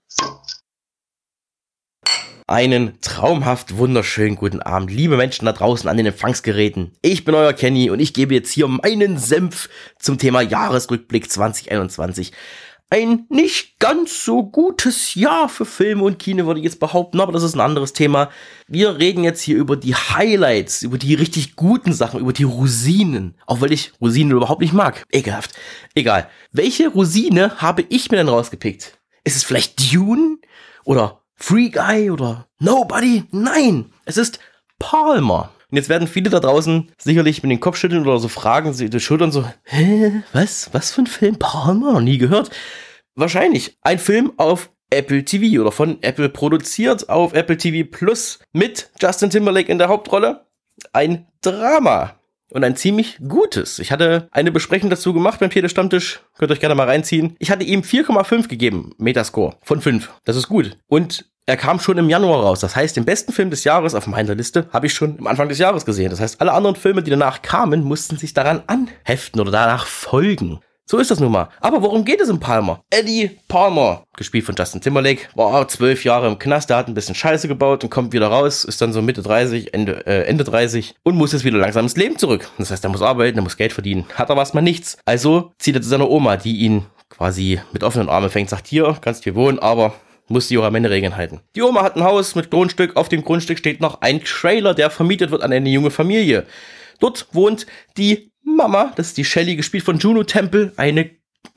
Einen traumhaft wunderschönen guten Abend, liebe Menschen da draußen an den Empfangsgeräten. Ich bin euer Kenny und ich gebe jetzt hier meinen Senf zum Thema Jahresrückblick zwanzig einundzwanzig. ein nicht ganz so gutes Jahr für Filme und Kino, würde ich jetzt behaupten, aber das ist ein anderes Thema. Wir reden jetzt hier über die Highlights, über die richtig guten Sachen, über die Rosinen. Auch weil ich Rosinen überhaupt nicht mag. Ekelhaft. Egal. Welche Rosine habe ich mir denn rausgepickt? Ist es vielleicht Dune? Oder Free Guy? Oder Nobody? Nein, es ist Palmer. Und jetzt werden viele da draußen sicherlich mit den Kopf schütteln oder so fragen, sie die Schultern so, hä, was, was für ein Film? Palmer? Noch nie gehört. Wahrscheinlich ein Film auf Apple T V oder von Apple produziert auf Apple T V Plus mit Justin Timberlake in der Hauptrolle. Ein Drama. Und ein ziemlich gutes. Ich hatte eine Besprechung dazu gemacht beim Tele-Stammtisch. Könnt ihr euch gerne mal reinziehen. Ich hatte ihm vier Komma fünf gegeben, Metascore von fünf. Das ist gut. Und er kam schon im Januar raus. Das heißt, den besten Film des Jahres auf meiner Liste habe ich schon am Anfang des Jahres gesehen. Das heißt, alle anderen Filme, die danach kamen, mussten sich daran anheften oder danach folgen. So ist das nun mal. Aber worum geht es in Palmer? Eddie Palmer, gespielt von Justin Timberlake, war zwölf Jahre im Knast, der hat ein bisschen Scheiße gebaut und kommt wieder raus, ist dann so Mitte dreißig, Ende, äh, Ende dreißig und muss jetzt wieder langsam ins Leben zurück. Das heißt, er muss arbeiten, er muss Geld verdienen, hat aber erstmal nichts. Also zieht er zu seiner Oma, die ihn quasi mit offenen Armen fängt, sagt, hier, kannst hier wohnen, aber muss die Regeln halten. Die Oma hat ein Haus mit Grundstück, auf dem Grundstück steht noch ein Trailer, der vermietet wird an eine junge Familie. Dort wohnt die Mama, das ist die Shelley, gespielt von Juno Temple, eine,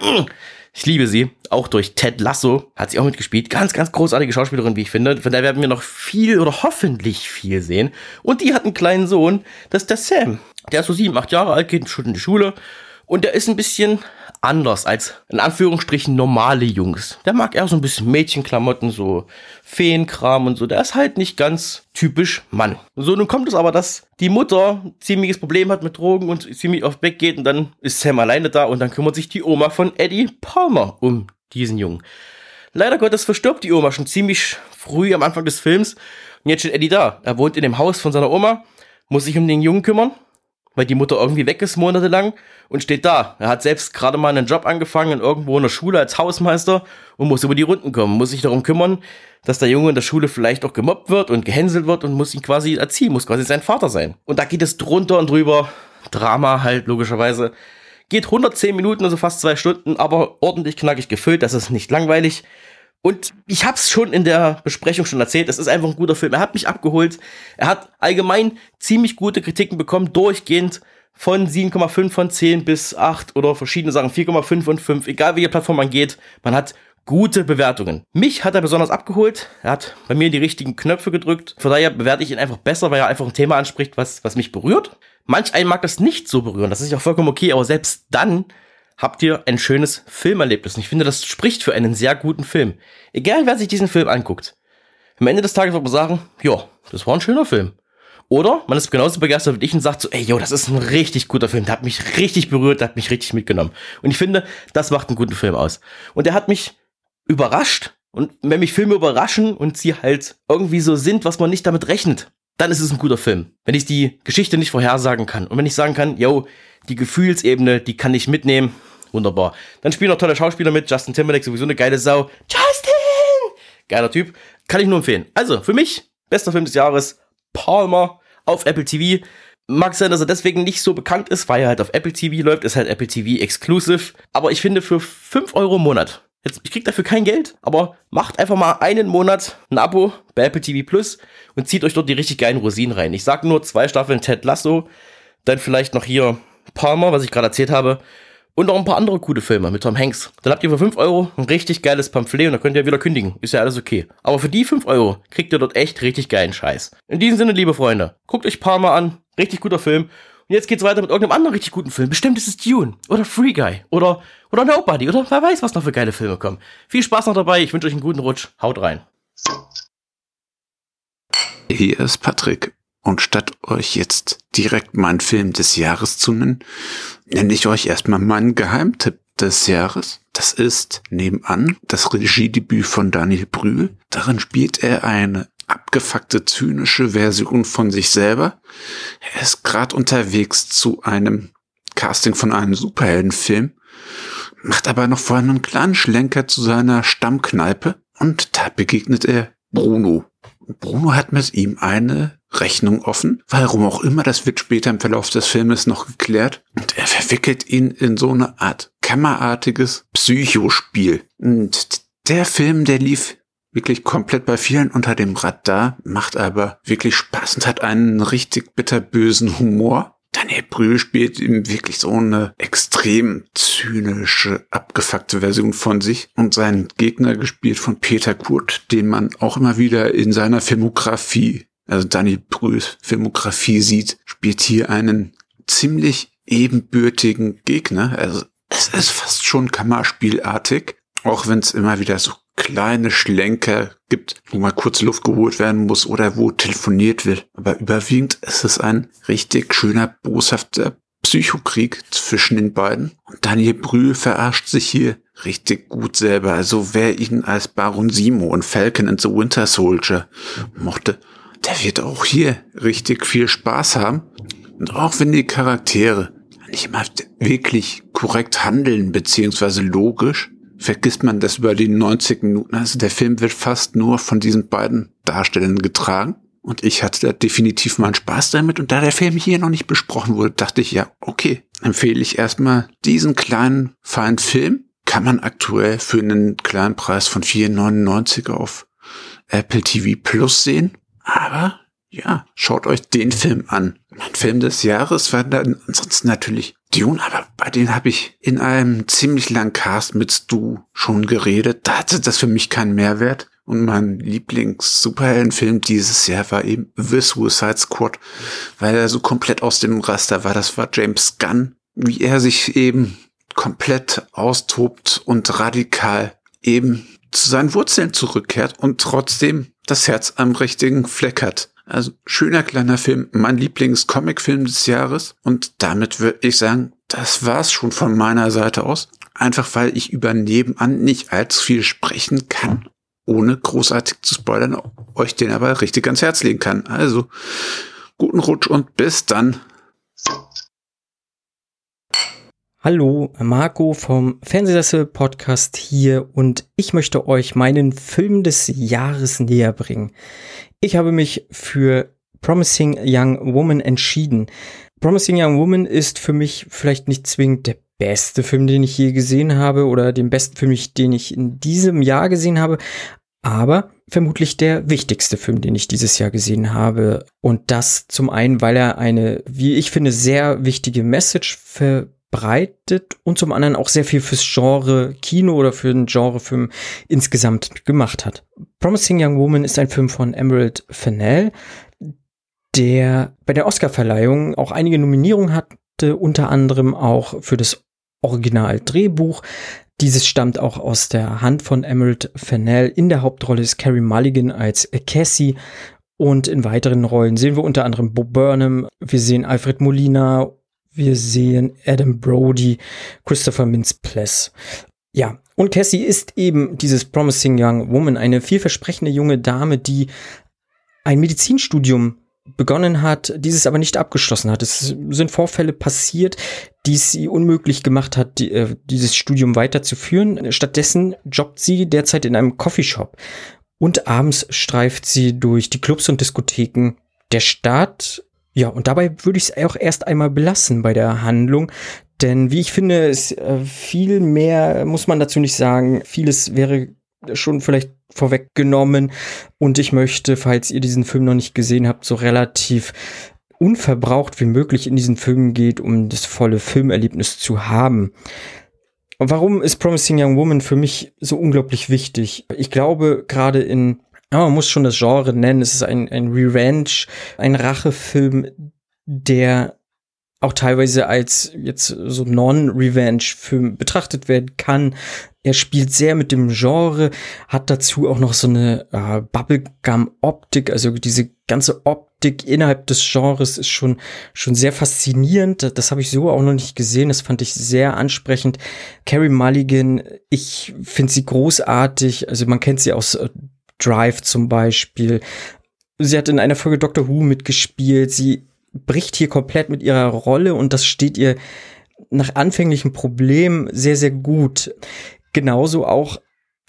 ich liebe sie, auch durch Ted Lasso hat sie auch mitgespielt, ganz, ganz großartige Schauspielerin, wie ich finde, von der werden wir noch viel oder hoffentlich viel sehen. Und die hat einen kleinen Sohn, das ist der Sam, der ist so sieben, acht Jahre alt, geht schon in die Schule und der ist ein bisschen anders als, in Anführungsstrichen, normale Jungs. Der mag eher so ein bisschen Mädchenklamotten, so Feenkram und so. Der ist halt nicht ganz typisch Mann. So, nun kommt es aber, dass die Mutter ein ziemliches Problem hat mit Drogen und ziemlich oft weggeht und dann ist Sam alleine da und dann kümmert sich die Oma von Eddie Palmer um diesen Jungen. Leider Gottes verstirbt die Oma schon ziemlich früh am Anfang des Films und jetzt steht Eddie da. Er wohnt in dem Haus von seiner Oma, muss sich um den Jungen kümmern, weil die Mutter irgendwie weg ist monatelang und steht da. Er hat selbst gerade mal einen Job angefangen in irgendwo in der Schule als Hausmeister und muss über die Runden kommen, muss sich darum kümmern, dass der Junge in der Schule vielleicht auch gemobbt wird und gehänselt wird und muss ihn quasi erziehen, muss quasi sein Vater sein. Und da geht es drunter und drüber, Drama halt logischerweise. Geht hundertzehn Minuten, also fast zwei Stunden, aber ordentlich knackig gefüllt, das ist nicht langweilig. Und ich hab's schon in der Besprechung schon erzählt, es ist einfach ein guter Film. Er hat mich abgeholt. Er hat allgemein ziemlich gute Kritiken bekommen, durchgehend von sieben Komma fünf von zehn bis acht oder verschiedene Sachen, vier Komma fünf und fünf, egal welche Plattform man geht, man hat gute Bewertungen. Mich hat er besonders abgeholt. Er hat bei mir die richtigen Knöpfe gedrückt. Von daher bewerte ich ihn einfach besser, weil er einfach ein Thema anspricht, was, was mich berührt. Manch einen mag das nicht so berühren, das ist ja auch vollkommen okay, aber selbst dann habt ihr ein schönes Filmerlebnis. Und ich finde, das spricht für einen sehr guten Film. Egal, wer sich diesen Film anguckt. Am Ende des Tages wird man sagen, ja, das war ein schöner Film. Oder man ist genauso begeistert wie ich und sagt so, ey, yo, das ist ein richtig guter Film. Der hat mich richtig berührt, der hat mich richtig mitgenommen. Und ich finde, das macht einen guten Film aus. Und der hat mich überrascht. Und wenn mich Filme überraschen und sie halt irgendwie so sind, was man nicht damit rechnet, dann ist es ein guter Film. Wenn ich die Geschichte nicht vorhersagen kann. Und wenn ich sagen kann, yo, die Gefühlsebene, die kann ich mitnehmen. Wunderbar. Dann spielen noch tolle Schauspieler mit. Justin Timberlake, sowieso eine geile Sau. Justin! Geiler Typ. Kann ich nur empfehlen. Also, für mich, bester Film des Jahres, Palmer auf Apple T V. Mag sein, dass er deswegen nicht so bekannt ist, weil er halt auf Apple T V läuft. Ist halt Apple T V exclusive. Aber ich finde, für fünf Euro im Monat, jetzt, ich krieg dafür kein Geld, aber macht einfach mal einen Monat ein Abo bei Apple T V Plus und zieht euch dort die richtig geilen Rosinen rein. Ich sag nur zwei Staffeln Ted Lasso, dann vielleicht noch hier Palmer, was ich gerade erzählt habe, und noch ein paar andere gute Filme mit Tom Hanks. Dann habt ihr für fünf Euro ein richtig geiles Pamphlet und dann könnt ihr wieder kündigen. Ist ja alles okay. Aber für die fünf Euro kriegt ihr dort echt richtig geilen Scheiß. In diesem Sinne, liebe Freunde, guckt euch Palmer an. Richtig guter Film. Und jetzt geht's weiter mit irgendeinem anderen richtig guten Film. Bestimmt ist es Dune oder Free Guy oder, oder Nobody oder wer weiß, was noch für geile Filme kommen. Viel Spaß noch dabei. Ich wünsche euch einen guten Rutsch. Haut rein. Hier ist Patrick. Und statt euch jetzt direkt meinen Film des Jahres zu nennen, nenne ich euch erstmal meinen Geheimtipp des Jahres. Das ist nebenan das Regiedebüt von Daniel Brühl. Darin spielt er eine abgefuckte, zynische Version von sich selber. Er ist gerade unterwegs zu einem Casting von einem Superheldenfilm, macht aber noch vorher einen kleinen Schlenker zu seiner Stammkneipe und da begegnet er Bruno. Bruno hat mit ihm eine Rechnung offen, warum auch immer, das wird später im Verlauf des Filmes noch geklärt. Und er verwickelt ihn in so eine Art kammerartiges Psychospiel. Und der Film, der lief wirklich komplett bei vielen unter dem Radar, macht aber wirklich Spaß und hat einen richtig bitterbösen Humor. Daniel Brühl spielt ihm wirklich so eine extrem zynische, abgefuckte Version von sich und seinen Gegner gespielt von Peter Kurt, den man auch immer wieder in seiner Filmografie, also Daniel Brühls Filmografie sieht, spielt hier einen ziemlich ebenbürtigen Gegner. Also es ist fast schon kammerspielartig, auch wenn es immer wieder so kleine Schlenker gibt, wo mal kurz Luft geholt werden muss oder wo telefoniert wird. Aber überwiegend ist es ein richtig schöner, boshafter Psychokrieg zwischen den beiden. Und Daniel Brühl verarscht sich hier richtig gut selber. Also wer ihn als Baron Simo und Falcon and the Winter Soldier mochte, der wird auch hier richtig viel Spaß haben. Und auch wenn die Charaktere nicht immer wirklich korrekt handeln, beziehungsweise logisch, vergisst man das über die neunzig Minuten. Also der Film wird fast nur von diesen beiden Darstellern getragen. Und ich hatte da definitiv meinen Spaß damit. Und da der Film hier noch nicht besprochen wurde, dachte ich, ja, okay, empfehle ich erstmal diesen kleinen, feinen Film. Kann man aktuell für einen kleinen Preis von vier neunundneunzig auf Apple T V Plus sehen. Aber ja, schaut euch den Film an. Mein Film des Jahres war dann ansonsten natürlich Dune, aber bei denen habe ich in einem ziemlich langen Cast mit Stu schon geredet. Da hatte das für mich keinen Mehrwert. Und mein Lieblings-Superheldenfilm dieses Jahr war eben The Suicide Squad, weil er so komplett aus dem Raster war. Das war James Gunn, wie er sich eben komplett austobt und radikal eben zu seinen Wurzeln zurückkehrt und trotzdem das Herz am richtigen Fleck hat. Also schöner kleiner Film, mein Lieblings-Comic-Film des Jahres. Und damit würde ich sagen, das war's schon von meiner Seite aus. Einfach weil ich über Nebenan nicht allzu viel sprechen kann, ohne großartig zu spoilern, euch den aber richtig ans Herz legen kann. Also guten Rutsch und bis dann. Hallo, Marco vom Fernsehsessel-Podcast hier und ich möchte euch meinen Film des Jahres näher bringen. Ich habe mich für Promising Young Woman entschieden. Promising Young Woman ist für mich vielleicht nicht zwingend der beste Film, den ich je gesehen habe oder den besten Film, den ich in diesem Jahr gesehen habe, aber vermutlich der wichtigste Film, den ich dieses Jahr gesehen habe. Und das zum einen, weil er eine, wie ich finde, sehr wichtige Message verbreitet und zum anderen auch sehr viel fürs Genre Kino oder für den Genrefilm insgesamt gemacht hat. Promising Young Woman ist ein Film von Emerald Fennell, der bei der Oscarverleihung auch einige Nominierungen hatte, unter anderem auch für das Originaldrehbuch. Dieses stammt auch aus der Hand von Emerald Fennell. In der Hauptrolle ist Carey Mulligan als Cassie und in weiteren Rollen sehen wir unter anderem Bo Burnham, wir sehen Alfred Molina, wir sehen Adam Brody, Christopher Mintz-Plasse. Ja, und Cassie ist eben dieses Promising Young Woman, eine vielversprechende junge Dame, die ein Medizinstudium begonnen hat, dieses aber nicht abgeschlossen hat. Es sind Vorfälle passiert, die es sie unmöglich gemacht hat, die, äh, dieses Studium weiterzuführen. Stattdessen jobbt sie derzeit in einem Coffeeshop und abends streift sie durch die Clubs und Diskotheken der Stadt. Ja, und dabei würde ich es auch erst einmal belassen bei der Handlung, denn wie ich finde, es, äh, viel mehr muss man dazu nicht sagen. Vieles wäre schon vielleicht vorweggenommen und ich möchte, falls ihr diesen Film noch nicht gesehen habt, so relativ unverbraucht wie möglich in diesen Film geht, um das volle Filmerlebnis zu haben. Und warum ist Promising Young Woman für mich so unglaublich wichtig? Ich glaube, gerade in, ja, man muss schon das Genre nennen, es ist ein, ein Revenge, ein Rachefilm, der auch teilweise als jetzt so Non-Revenge-Film betrachtet werden kann. Er spielt sehr mit dem Genre, hat dazu auch noch so eine äh, Bubblegum-Optik, also diese ganze Optik innerhalb des Genres ist schon schon sehr faszinierend. Das habe ich so auch noch nicht gesehen, das fand ich sehr ansprechend. Carey Mulligan, ich finde sie großartig, also man kennt sie aus äh, Drive zum Beispiel. Sie hat in einer Folge Doctor Who mitgespielt, sie bricht hier komplett mit ihrer Rolle und das steht ihr nach anfänglichen Problemen sehr, sehr gut. Genauso auch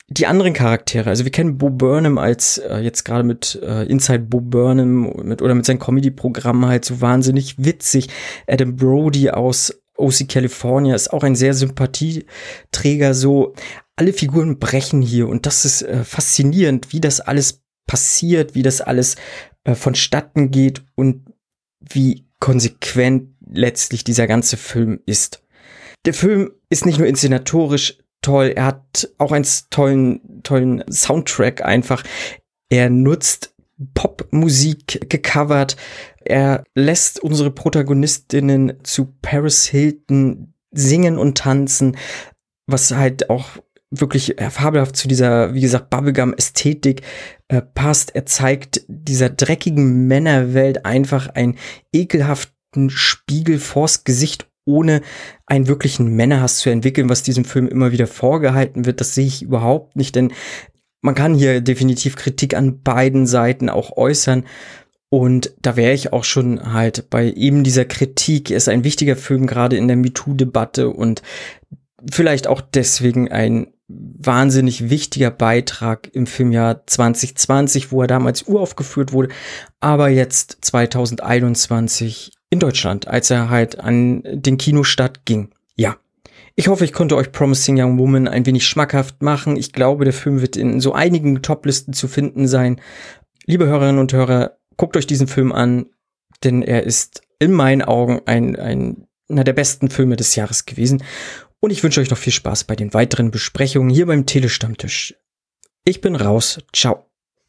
die anderen Charaktere, also wir kennen Bo Burnham als äh, jetzt gerade mit äh, Inside Bo Burnham mit, oder mit seinem Comedy-Programm halt so wahnsinnig witzig. Adam Brody aus O C California ist auch ein sehr Sympathieträger, so. Alle Figuren brechen hier und das ist äh, faszinierend, wie das alles passiert, wie das alles äh, vonstatten geht und wie konsequent letztlich dieser ganze Film ist. Der Film ist nicht nur inszenatorisch toll, er hat auch einen tollen, tollen Soundtrack einfach. Er nutzt Popmusik gecovert. Er lässt unsere Protagonistinnen zu Paris Hilton singen und tanzen, was halt auch wirklich fabelhaft zu dieser, wie gesagt, Bubblegum-Ästhetik äh, passt. Er zeigt dieser dreckigen Männerwelt einfach einen ekelhaften Spiegel vors Gesicht, ohne einen wirklichen Männerhass zu entwickeln, was diesem Film immer wieder vorgehalten wird. Das sehe ich überhaupt nicht, denn man kann hier definitiv Kritik an beiden Seiten auch äußern. Und da wäre ich auch schon halt bei eben dieser Kritik. Er ist ein wichtiger Film, gerade in der MeToo-Debatte und vielleicht auch deswegen ein wahnsinnig wichtiger Beitrag im Filmjahr zwanzig zwanzig, wo er damals uraufgeführt wurde, aber jetzt zwanzig einundzwanzig in Deutschland, als er halt an den Kinostart ging. Ja, ich hoffe, ich konnte euch Promising Young Woman ein wenig schmackhaft machen. Ich glaube, der Film wird in so einigen Toplisten zu finden sein. Liebe Hörerinnen und Hörer, guckt euch diesen Film an, denn er ist in meinen Augen ein, ein, einer der besten Filme des Jahres gewesen. Und ich wünsche euch noch viel Spaß bei den weiteren Besprechungen hier beim Telestammtisch. Ich bin raus. Ciao.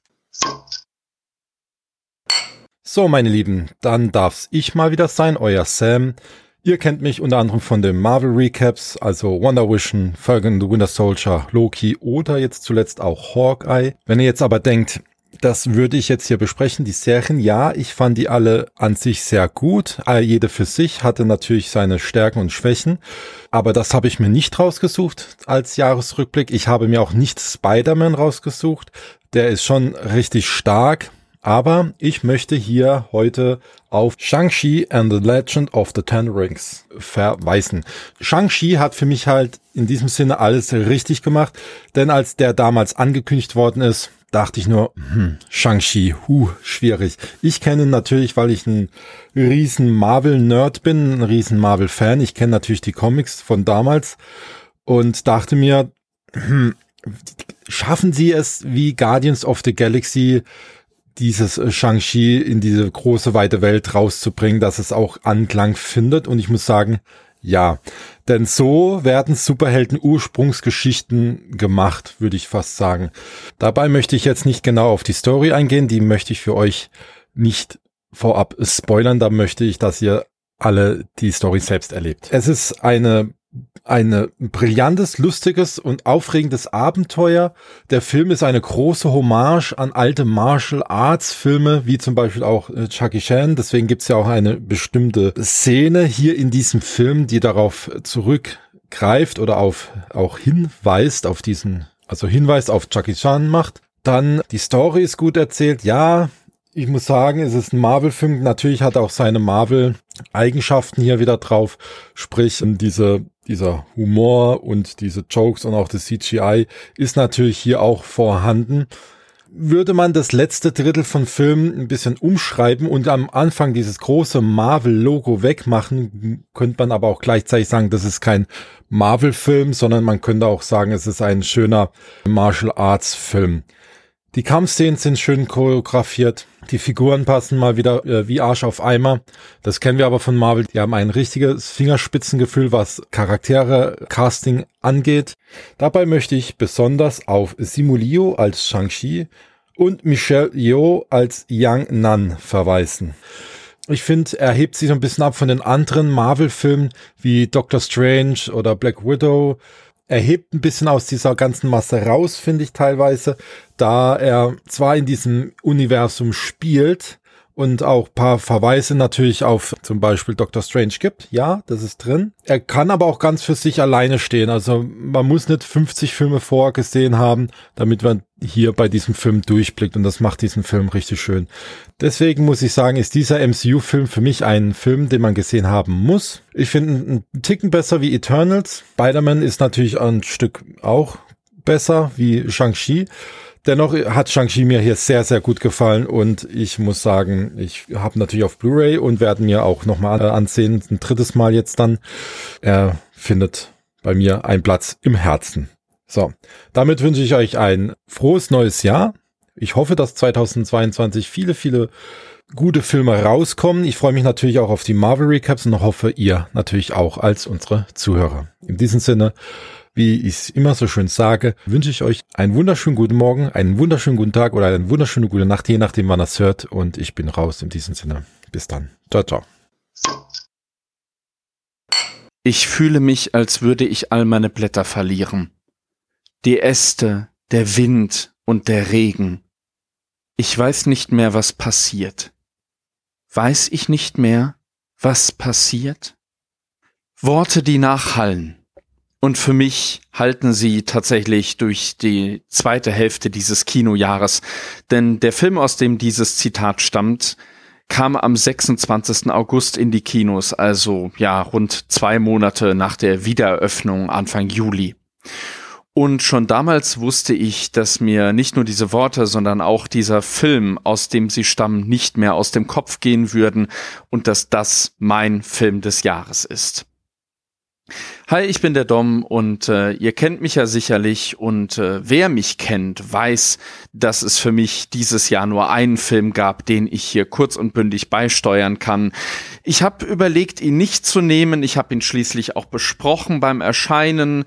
So, meine Lieben, dann darf's ich mal wieder sein, euer Sam. Ihr kennt mich unter anderem von den Marvel Recaps, also Wonder Vision, Falcon the Winter Soldier, Loki oder jetzt zuletzt auch Hawkeye. Wenn ihr jetzt aber denkt, das würde ich jetzt hier besprechen, die Serien, ja, ich fand die alle an sich sehr gut. Jede für sich hatte natürlich seine Stärken und Schwächen, aber das habe ich mir nicht rausgesucht als Jahresrückblick. Ich habe mir auch nicht Spider-Man rausgesucht, der ist schon richtig stark. Aber ich möchte hier heute auf Shang-Chi and the Legend of the Ten Rings verweisen. Shang-Chi hat für mich halt in diesem Sinne alles richtig gemacht, denn als der damals angekündigt worden ist, dachte ich nur, hm, Shang-Chi, huh, schwierig. Ich kenne ihn natürlich, weil ich ein riesen Marvel-Nerd bin, ein riesen Marvel-Fan. Ich kenne natürlich die Comics von damals und dachte mir, hm, schaffen sie es wie Guardians of the Galaxy, dieses Shang-Chi in diese große, weite Welt rauszubringen, dass es auch Anklang findet. Und ich muss sagen, ja, denn so werden Superhelden-Ursprungsgeschichten gemacht, würde ich fast sagen. Dabei möchte ich jetzt nicht genau auf die Story eingehen, die möchte ich für euch nicht vorab spoilern, da möchte ich, dass ihr alle die Story selbst erlebt. Es ist eine Eine brillantes, lustiges und aufregendes Abenteuer. Der Film ist eine große Hommage an alte Martial Arts Filme, wie zum Beispiel auch Jackie Chan. Deswegen gibt's ja auch eine bestimmte Szene hier in diesem Film, die darauf zurückgreift oder auf auch hinweist, auf diesen, also hinweist auf Jackie Chan macht. Dann die Story ist gut erzählt. Ja, ich muss sagen, es ist ein Marvel-Film. Natürlich hat er auch seine Marvel-Eigenschaften hier wieder drauf. Sprich, diese dieser Humor und diese Jokes und auch das C G I ist natürlich hier auch vorhanden. Würde man das letzte Drittel von Film ein bisschen umschreiben und am Anfang dieses große Marvel-Logo wegmachen, könnte man aber auch gleichzeitig sagen, das ist kein Marvel-Film, sondern man könnte auch sagen, es ist ein schöner Martial-Arts-Film. Die Kampfszenen sind schön choreografiert. Die Figuren passen mal wieder äh, wie Arsch auf Eimer. Das kennen wir aber von Marvel. Die haben ein richtiges Fingerspitzengefühl, was Charaktere-Casting angeht. Dabei möchte ich besonders auf Simu Liu als Shang-Chi und Michelle Yeoh als Yang Nan verweisen. Ich finde, er hebt sich so ein bisschen ab von den anderen Marvel-Filmen wie Doctor Strange oder Black Widow. Er hebt ein bisschen aus dieser ganzen Masse raus, finde ich teilweise, da er zwar in diesem Universum spielt und auch ein paar Verweise natürlich auf zum Beispiel Doctor Strange gibt. Ja, das ist drin. Er kann aber auch ganz für sich alleine stehen. Also man muss nicht fünfzig Filme vorgesehen haben, damit man hier bei diesem Film durchblickt. Und das macht diesen Film richtig schön. Deswegen muss ich sagen, ist dieser M C U-Film für mich ein Film, den man gesehen haben muss. Ich finde einen Ticken besser wie Eternals. Spider-Man ist natürlich ein Stück auch besser wie Shang-Chi. Dennoch hat Shang-Chi mir hier sehr, sehr gut gefallen und ich muss sagen, ich habe natürlich auf Blu-ray und werde mir auch nochmal ansehen, ein drittes Mal jetzt dann. Er findet bei mir einen Platz im Herzen. So, damit wünsche ich euch ein frohes neues Jahr. Ich hoffe, dass zweitausendzweiundzwanzig viele, viele gute Filme rauskommen. Ich freue mich natürlich auch auf die Marvel Recaps und hoffe, ihr natürlich auch als unsere Zuhörer. In diesem Sinne, wie ich es immer so schön sage, wünsche ich euch einen wunderschönen guten Morgen, einen wunderschönen guten Tag oder eine wunderschöne gute Nacht, je nachdem, wann ihr es hört. Und ich bin raus in diesem Sinne. Bis dann. Ciao, ciao. Ich fühle mich, als würde ich all meine Blätter verlieren. Die Äste, der Wind und der Regen. Ich weiß nicht mehr, was passiert. Weiß ich nicht mehr, was passiert? Worte, die nachhallen. Und für mich halten sie tatsächlich durch die zweite Hälfte dieses Kinojahres. Denn der Film, aus dem dieses Zitat stammt, kam am sechsundzwanzigsten August in die Kinos, also ja rund zwei Monate nach der Wiedereröffnung Anfang Juli. Und schon damals wusste ich, dass mir nicht nur diese Worte, sondern auch dieser Film, aus dem sie stammen, nicht mehr aus dem Kopf gehen würden und dass das mein Film des Jahres ist. Hi, ich bin der Dom und äh, ihr kennt mich ja sicherlich und äh, wer mich kennt, weiß, dass es für mich dieses Jahr nur einen Film gab, den ich hier kurz und bündig beisteuern kann. Ich habe überlegt, ihn nicht zu nehmen, ich habe ihn schließlich auch besprochen beim Erscheinen,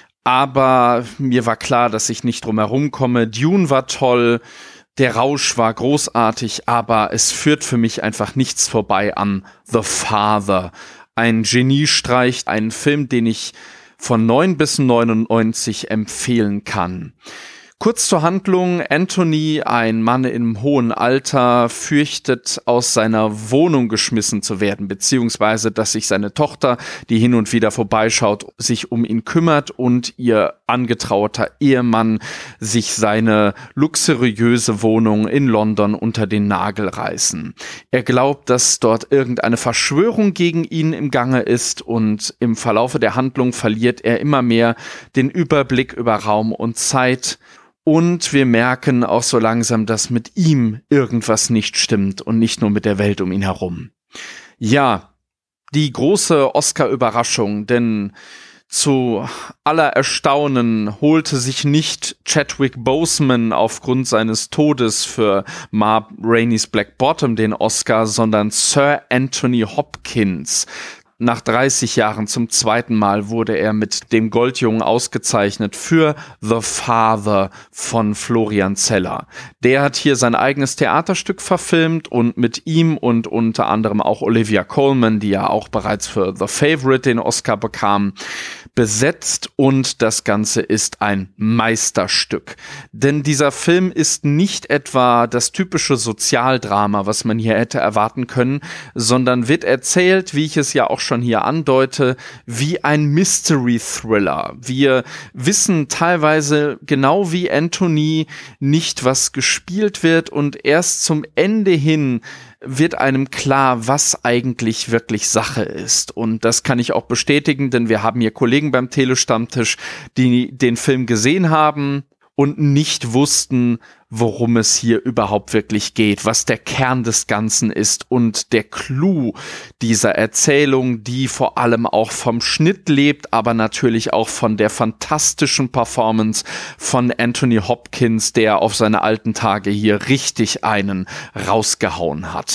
aber mir war klar, dass ich nicht drum herum komme. Dune war toll, der Rausch war großartig, aber es führt für mich einfach nichts vorbei an The Father. Ein Geniestreich, ein Film, den ich von neun bis neunundneunzig empfehlen kann. Kurz zur Handlung. Anthony, ein Mann im hohen Alter, fürchtet, aus seiner Wohnung geschmissen zu werden, beziehungsweise, dass sich seine Tochter, die hin und wieder vorbeischaut, sich um ihn kümmert und ihr angetrauter Ehemann sich seine luxuriöse Wohnung in London unter den Nagel reißen. Er glaubt, dass dort irgendeine Verschwörung gegen ihn im Gange ist und im Verlaufe der Handlung verliert er immer mehr den Überblick über Raum und Zeit. Und wir merken auch so langsam, dass mit ihm irgendwas nicht stimmt und nicht nur mit der Welt um ihn herum. Ja, die große Oscar-Überraschung, denn zu aller Erstaunen holte sich nicht Chadwick Boseman aufgrund seines Todes für Ma Rainey's Black Bottom den Oscar, sondern Sir Anthony Hopkins. Nach dreißig Jahren zum zweiten Mal wurde er mit dem Goldjungen ausgezeichnet für The Father von Florian Zeller. Der hat hier sein eigenes Theaterstück verfilmt und mit ihm und unter anderem auch Olivia Colman, die ja auch bereits für The Favourite den Oscar bekam, besetzt und das Ganze ist ein Meisterstück. Denn dieser Film ist nicht etwa das typische Sozialdrama, was man hier hätte erwarten können, sondern wird erzählt, wie ich es ja auch schon hier andeute, wie ein Mystery-Thriller. Wir wissen teilweise genau wie Anthony nicht, was gespielt wird und erst zum Ende hin wird einem klar, was eigentlich wirklich Sache ist. Und das kann ich auch bestätigen, denn wir haben hier Kollegen beim Telestammtisch, die den Film gesehen haben und nicht wussten, worum es hier überhaupt wirklich geht, was der Kern des Ganzen ist und der Clou dieser Erzählung, die vor allem auch vom Schnitt lebt, aber natürlich auch von der fantastischen Performance von Anthony Hopkins, der auf seine alten Tage hier richtig einen rausgehauen hat.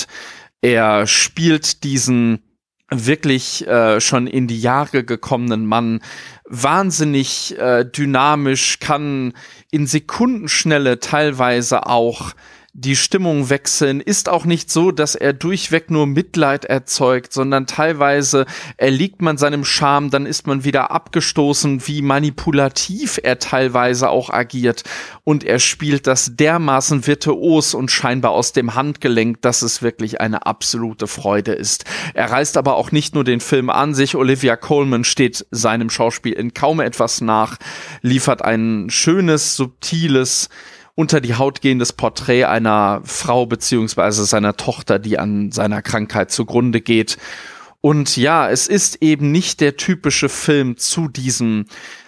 Er spielt diesen wirklich äh, schon in die Jahre gekommenen Mann wahnsinnig äh, dynamisch, kann in Sekundenschnelle teilweise auch die Stimmung wechseln, ist auch nicht so, dass er durchweg nur Mitleid erzeugt, sondern teilweise erliegt man seinem Charme, dann ist man wieder abgestoßen, wie manipulativ er teilweise auch agiert und er spielt das dermaßen virtuos und scheinbar aus dem Handgelenk, dass es wirklich eine absolute Freude ist. Er reißt aber auch nicht nur den Film an sich, Olivia Colman steht seinem Schauspiel in kaum etwas nach, liefert ein schönes, subtiles, unter die Haut gehendes Porträt einer Frau beziehungsweise seiner Tochter, die an seiner Krankheit zugrunde geht. Und ja, es ist eben nicht der typische Film zu diesem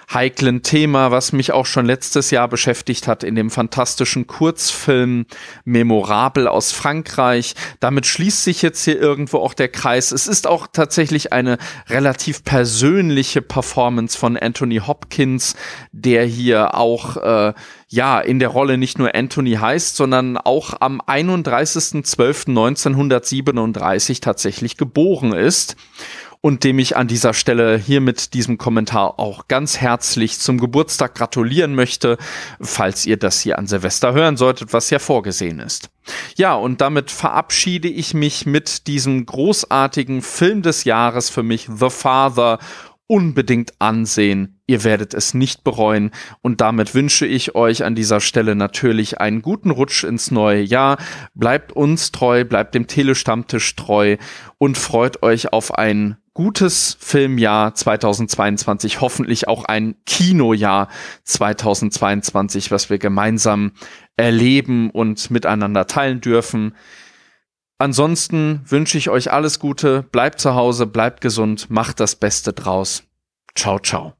heiklen Thema, was mich auch schon letztes Jahr beschäftigt hat in dem fantastischen Kurzfilm Memorable aus Frankreich. Damit schließt sich jetzt hier irgendwo auch der Kreis. Es ist auch tatsächlich eine relativ persönliche Performance von Anthony Hopkins, der hier auch äh, ja in der Rolle nicht nur Anthony heißt, sondern auch am einunddreißigsten zwölften neunzehnhundertsiebenunddreißig tatsächlich geboren ist. Und dem ich an dieser Stelle hier mit diesem Kommentar auch ganz herzlich zum Geburtstag gratulieren möchte, falls ihr das hier an Silvester hören solltet, was ja vorgesehen ist. Ja, und damit verabschiede ich mich mit diesem großartigen Film des Jahres für mich, The Father, unbedingt ansehen. Ihr werdet es nicht bereuen. Und damit wünsche ich euch an dieser Stelle natürlich einen guten Rutsch ins neue Jahr. Bleibt uns treu, bleibt dem Telestammtisch treu und freut euch auf ein gutes Filmjahr zweitausendzweiundzwanzig, hoffentlich auch ein Kinojahr zweitausendzweiundzwanzig, was wir gemeinsam erleben und miteinander teilen dürfen. Ansonsten wünsche ich euch alles Gute, bleibt zu Hause, bleibt gesund, macht das Beste draus. Ciao, ciao.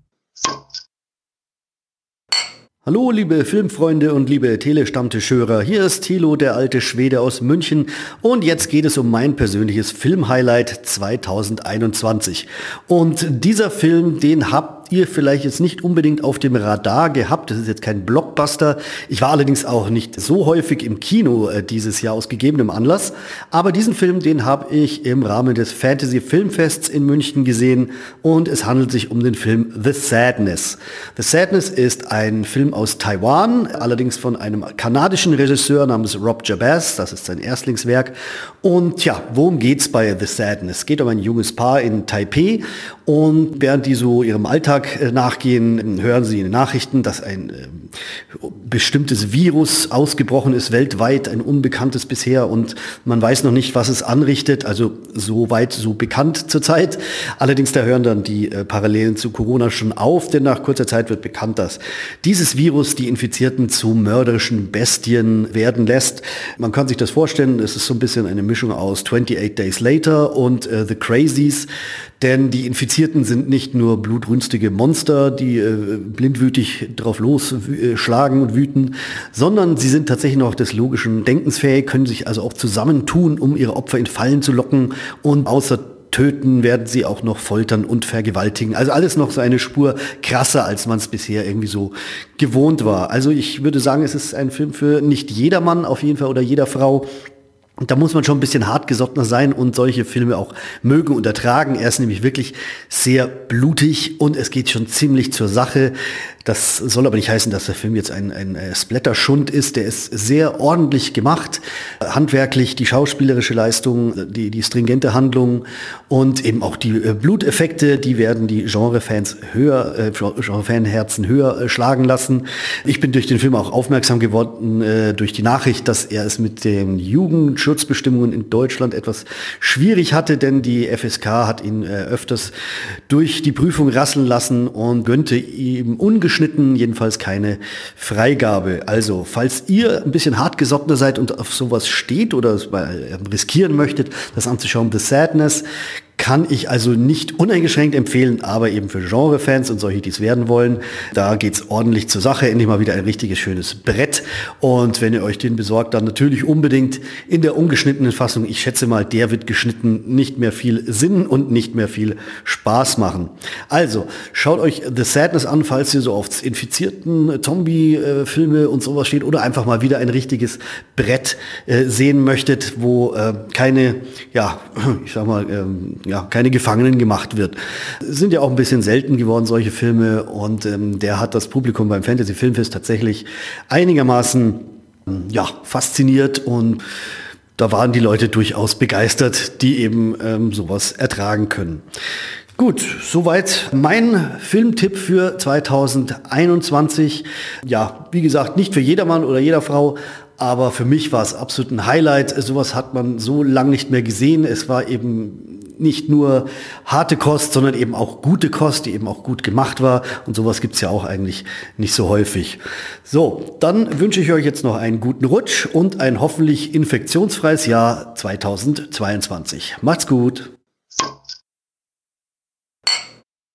Hallo, liebe Filmfreunde und liebe Telestammtischhörer, hier ist Thilo, der alte Schwede aus München, und jetzt geht es um mein persönliches Filmhighlight zweitausendeinundzwanzig. Und dieser Film, den habt ihr vielleicht jetzt nicht unbedingt auf dem Radar gehabt. Das ist jetzt kein Blockbuster. Ich war allerdings auch nicht so häufig im Kino äh, dieses Jahr aus gegebenem Anlass. Aber diesen Film, den habe ich im Rahmen des Fantasy Filmfests in München gesehen, und es handelt sich um den Film The Sadness. The Sadness ist ein Film aus Taiwan, allerdings von einem kanadischen Regisseur namens Rob Jabaz. Das ist sein Erstlingswerk. Und ja, worum geht's bei The Sadness? Es geht um ein junges Paar in Taipei, und während die so ihrem Alltag nachgehen, hören sie in den Nachrichten, dass ein äh, bestimmtes Virus ausgebrochen ist weltweit, ein unbekanntes bisher, und man weiß noch nicht, was es anrichtet, also so weit, so bekannt zurzeit. Allerdings, da hören dann die äh, Parallelen zu Corona schon auf, denn nach kurzer Zeit wird bekannt, dass dieses Virus die Infizierten zu mörderischen Bestien werden lässt. Man kann sich das vorstellen, es ist so ein bisschen eine Mischung aus twenty-eight Days Later und äh, The Crazies. Denn die Infizierten sind nicht nur blutrünstige Monster, die äh, blindwütig drauf losschlagen äh, und wüten, sondern sie sind tatsächlich noch des logischen Denkens fähig, können sich also auch zusammentun, um ihre Opfer in Fallen zu locken, und außer töten werden sie auch noch foltern und vergewaltigen. Also alles noch so eine Spur krasser, als man es bisher irgendwie so gewohnt war. Also ich würde sagen, es ist ein Film für nicht jedermann auf jeden Fall oder jeder Frau. Und da muss man schon ein bisschen hartgesottener sein und solche Filme auch mögen und ertragen. Er ist nämlich wirklich sehr blutig und es geht schon ziemlich zur Sache. Das soll aber nicht heißen, dass der Film jetzt ein, ein Splatter-Schund ist. Der ist sehr ordentlich gemacht, handwerklich, die schauspielerische Leistung, die, die stringente Handlung und eben auch die äh, Bluteffekte, die werden die Genre-Fans höher, äh, Genre-Fan-Herzen höher äh, schlagen lassen. Ich bin durch den Film auch aufmerksam geworden, äh, durch die Nachricht, dass er es mit den Jugendschutzbestimmungen in Deutschland etwas schwierig hatte, denn die F S K hat ihn äh, öfters durch die Prüfung rasseln lassen und gönnte ihm ungeschnitten jedenfalls keine Freigabe. Also, falls ihr ein bisschen hartgesottener seid und auf sowas steht oder es mal riskieren möchtet, das anzuschauen, The Sadness, kann ich also nicht uneingeschränkt empfehlen, aber eben für Genre-Fans und solche, die es werden wollen, da geht's ordentlich zur Sache. Endlich mal wieder ein richtiges, schönes Brett. Und wenn ihr euch den besorgt, dann natürlich unbedingt in der ungeschnittenen Fassung. Ich schätze mal, der wird geschnitten nicht mehr viel Sinn und nicht mehr viel Spaß machen. Also, schaut euch The Sadness an, falls ihr so auf infizierten Zombie-Filme und sowas steht oder einfach mal wieder ein richtiges Brett äh, sehen möchtet, wo äh, keine, ja, ich sag mal, ähm, ja, keine Gefangenen gemacht wird. Sind ja auch ein bisschen selten geworden, solche Filme, und ähm, der hat das Publikum beim Fantasy Filmfest tatsächlich einigermaßen ähm, ja, fasziniert, und da waren die Leute durchaus begeistert, die eben ähm, sowas ertragen können. Gut, soweit mein Filmtipp für zweitausendeinundzwanzig. Ja, wie gesagt, nicht für jedermann oder jeder Frau, aber für mich war es absolut ein Highlight. Sowas hat man so lange nicht mehr gesehen. Es war eben nicht nur harte Kost, sondern eben auch gute Kost, die eben auch gut gemacht war. Und sowas gibt's ja auch eigentlich nicht so häufig. So, dann wünsche ich euch jetzt noch einen guten Rutsch und ein hoffentlich infektionsfreies Jahr zweitausendzweiundzwanzig. Macht's gut!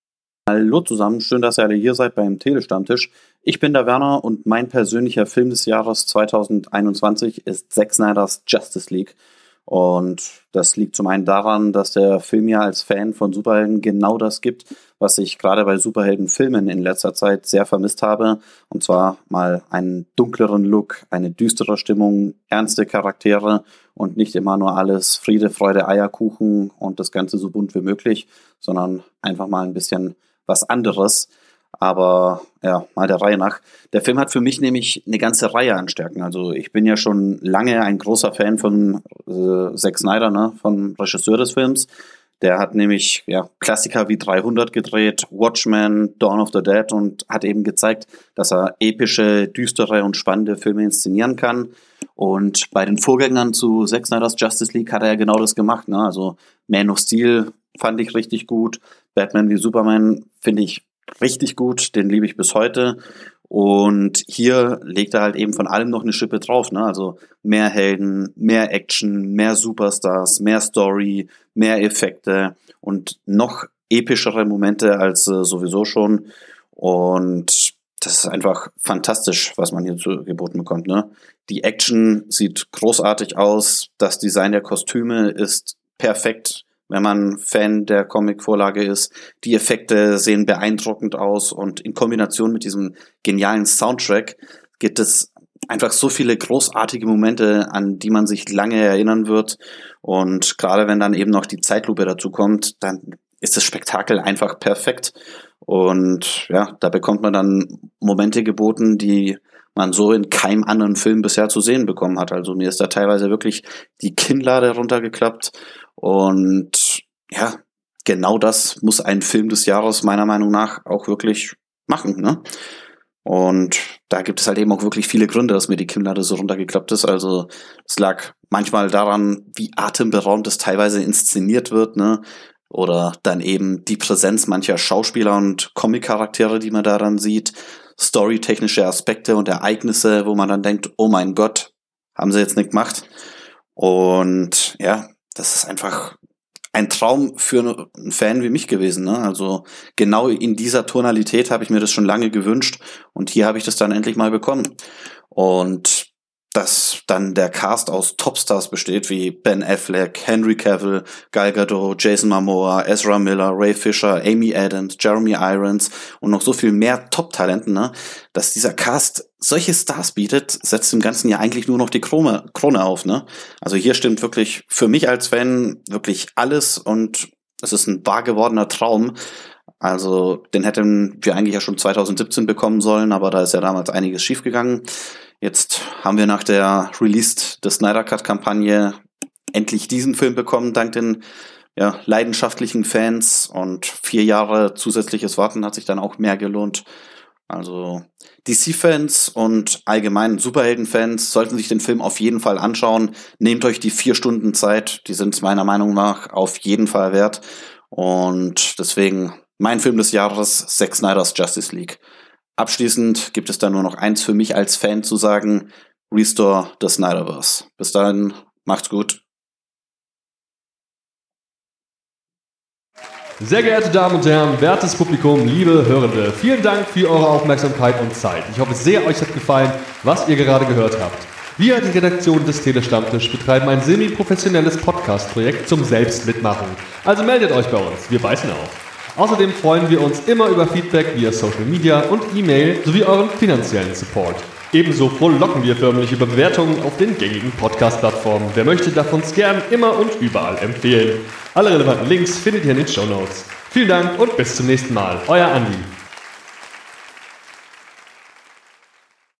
Hallo zusammen, schön, dass ihr alle hier seid beim Telestammtisch. Ich bin der Werner und mein persönlicher Film des Jahres zweitausendeinundzwanzig ist Zack Snyders Justice League. Und das liegt zum einen daran, dass der Film mir als Fan von Superhelden genau das gibt, was ich gerade bei Superheldenfilmen in letzter Zeit sehr vermisst habe. Und zwar mal einen dunkleren Look, eine düstere Stimmung, ernste Charaktere und nicht immer nur alles Friede, Freude, Eierkuchen und das Ganze so bunt wie möglich, sondern einfach mal ein bisschen was anderes. Aber ja, mal der Reihe nach. Der Film hat für mich nämlich eine ganze Reihe an Stärken. Also ich bin ja schon lange ein großer Fan von äh, Zack Snyder, ne, vom Regisseur des Films. Der hat nämlich ja, Klassiker wie dreihundert gedreht, Watchmen, Dawn of the Dead und hat eben gezeigt, dass er epische, düstere und spannende Filme inszenieren kann. Und bei den Vorgängern zu Zack Snyders Justice League hat er ja genau das gemacht. Ne? Also Man of Steel fand ich richtig gut. Batman wie Superman finde ich richtig gut, den liebe ich bis heute. Und hier legt er halt eben von allem noch eine Schippe drauf, ne? Also mehr Helden, mehr Action, mehr Superstars, mehr Story, mehr Effekte und noch epischere Momente als äh, sowieso schon. Und das ist einfach fantastisch, was man hier zu geboten bekommt, ne? Die Action sieht großartig aus, das Design der Kostüme ist perfekt, wenn man Fan der Comic-Vorlage ist. Die Effekte sehen beeindruckend aus und in Kombination mit diesem genialen Soundtrack gibt es einfach so viele großartige Momente, an die man sich lange erinnern wird. Und gerade wenn dann eben noch die Zeitlupe dazu kommt, dann ist das Spektakel einfach perfekt. Und ja, da bekommt man dann Momente geboten, die man so in keinem anderen Film bisher zu sehen bekommen hat. Also mir ist da teilweise wirklich die Kinnlade runtergeklappt. Und ja, genau das muss ein Film des Jahres meiner Meinung nach auch wirklich machen, ne? Und da gibt es halt eben auch wirklich viele Gründe, dass mir die Kinnlade so runtergeklappt ist. Also es lag manchmal daran, wie atemberaubend es teilweise inszeniert wird, ne? Oder dann eben die Präsenz mancher Schauspieler und Comic-Charaktere, die man da dann sieht, storytechnische Aspekte und Ereignisse, wo man dann denkt, oh mein Gott, haben sie jetzt nicht gemacht. Und ja, das ist einfach ein Traum für einen Fan wie mich gewesen, ne? Also genau in dieser Tonalität habe ich mir das schon lange gewünscht und hier habe ich das dann endlich mal bekommen. Und dass dann der Cast aus Topstars besteht, wie Ben Affleck, Henry Cavill, Gal Gadot, Jason Momoa, Ezra Miller, Ray Fisher, Amy Adams, Jeremy Irons und noch so viel mehr Top-Talenten, ne? Dass dieser Cast solche Stars bietet, setzt im ganzen Jahr eigentlich nur noch die Krone, Krone auf, ne? Also hier stimmt wirklich für mich als Fan wirklich alles und es ist ein wahr gewordener Traum. Also den hätten wir eigentlich ja schon zweitausendsiebzehn bekommen sollen, aber da ist ja damals einiges schiefgegangen. Jetzt haben wir nach der Release des Snyder Cut-Kampagne endlich diesen Film bekommen, dank den ja, leidenschaftlichen Fans. Und vier Jahre zusätzliches Warten hat sich dann auch mehr gelohnt. Also D C-Fans und allgemein Superhelden-Fans sollten sich den Film auf jeden Fall anschauen. Nehmt euch die vier Stunden Zeit, die sind es meiner Meinung nach auf jeden Fall wert. Und deswegen mein Film des Jahres, Zack Snyders Justice League. Abschließend gibt es da nur noch eins für mich als Fan zu sagen: Restore the Snyderverse. Bis dahin, macht's gut. Sehr geehrte Damen und Herren, wertes Publikum, liebe Hörende, vielen Dank für eure Aufmerksamkeit und Zeit. Ich hoffe sehr, euch hat gefallen, was ihr gerade gehört habt. Wir, die Redaktion des Telestammtisch, betreiben ein semi-professionelles Podcast-Projekt zum Selbstmitmachen. Also meldet euch bei uns, wir beißen auf. Außerdem freuen wir uns immer über Feedback via Social Media und E-Mail sowie euren finanziellen Support. Ebenso frohlocken wir förmlich über Bewertungen auf den gängigen Podcast-Plattformen. Wer möchte, darf uns gern immer und überall empfehlen. Alle relevanten Links findet ihr in den Shownotes. Vielen Dank und bis zum nächsten Mal. Euer Andi.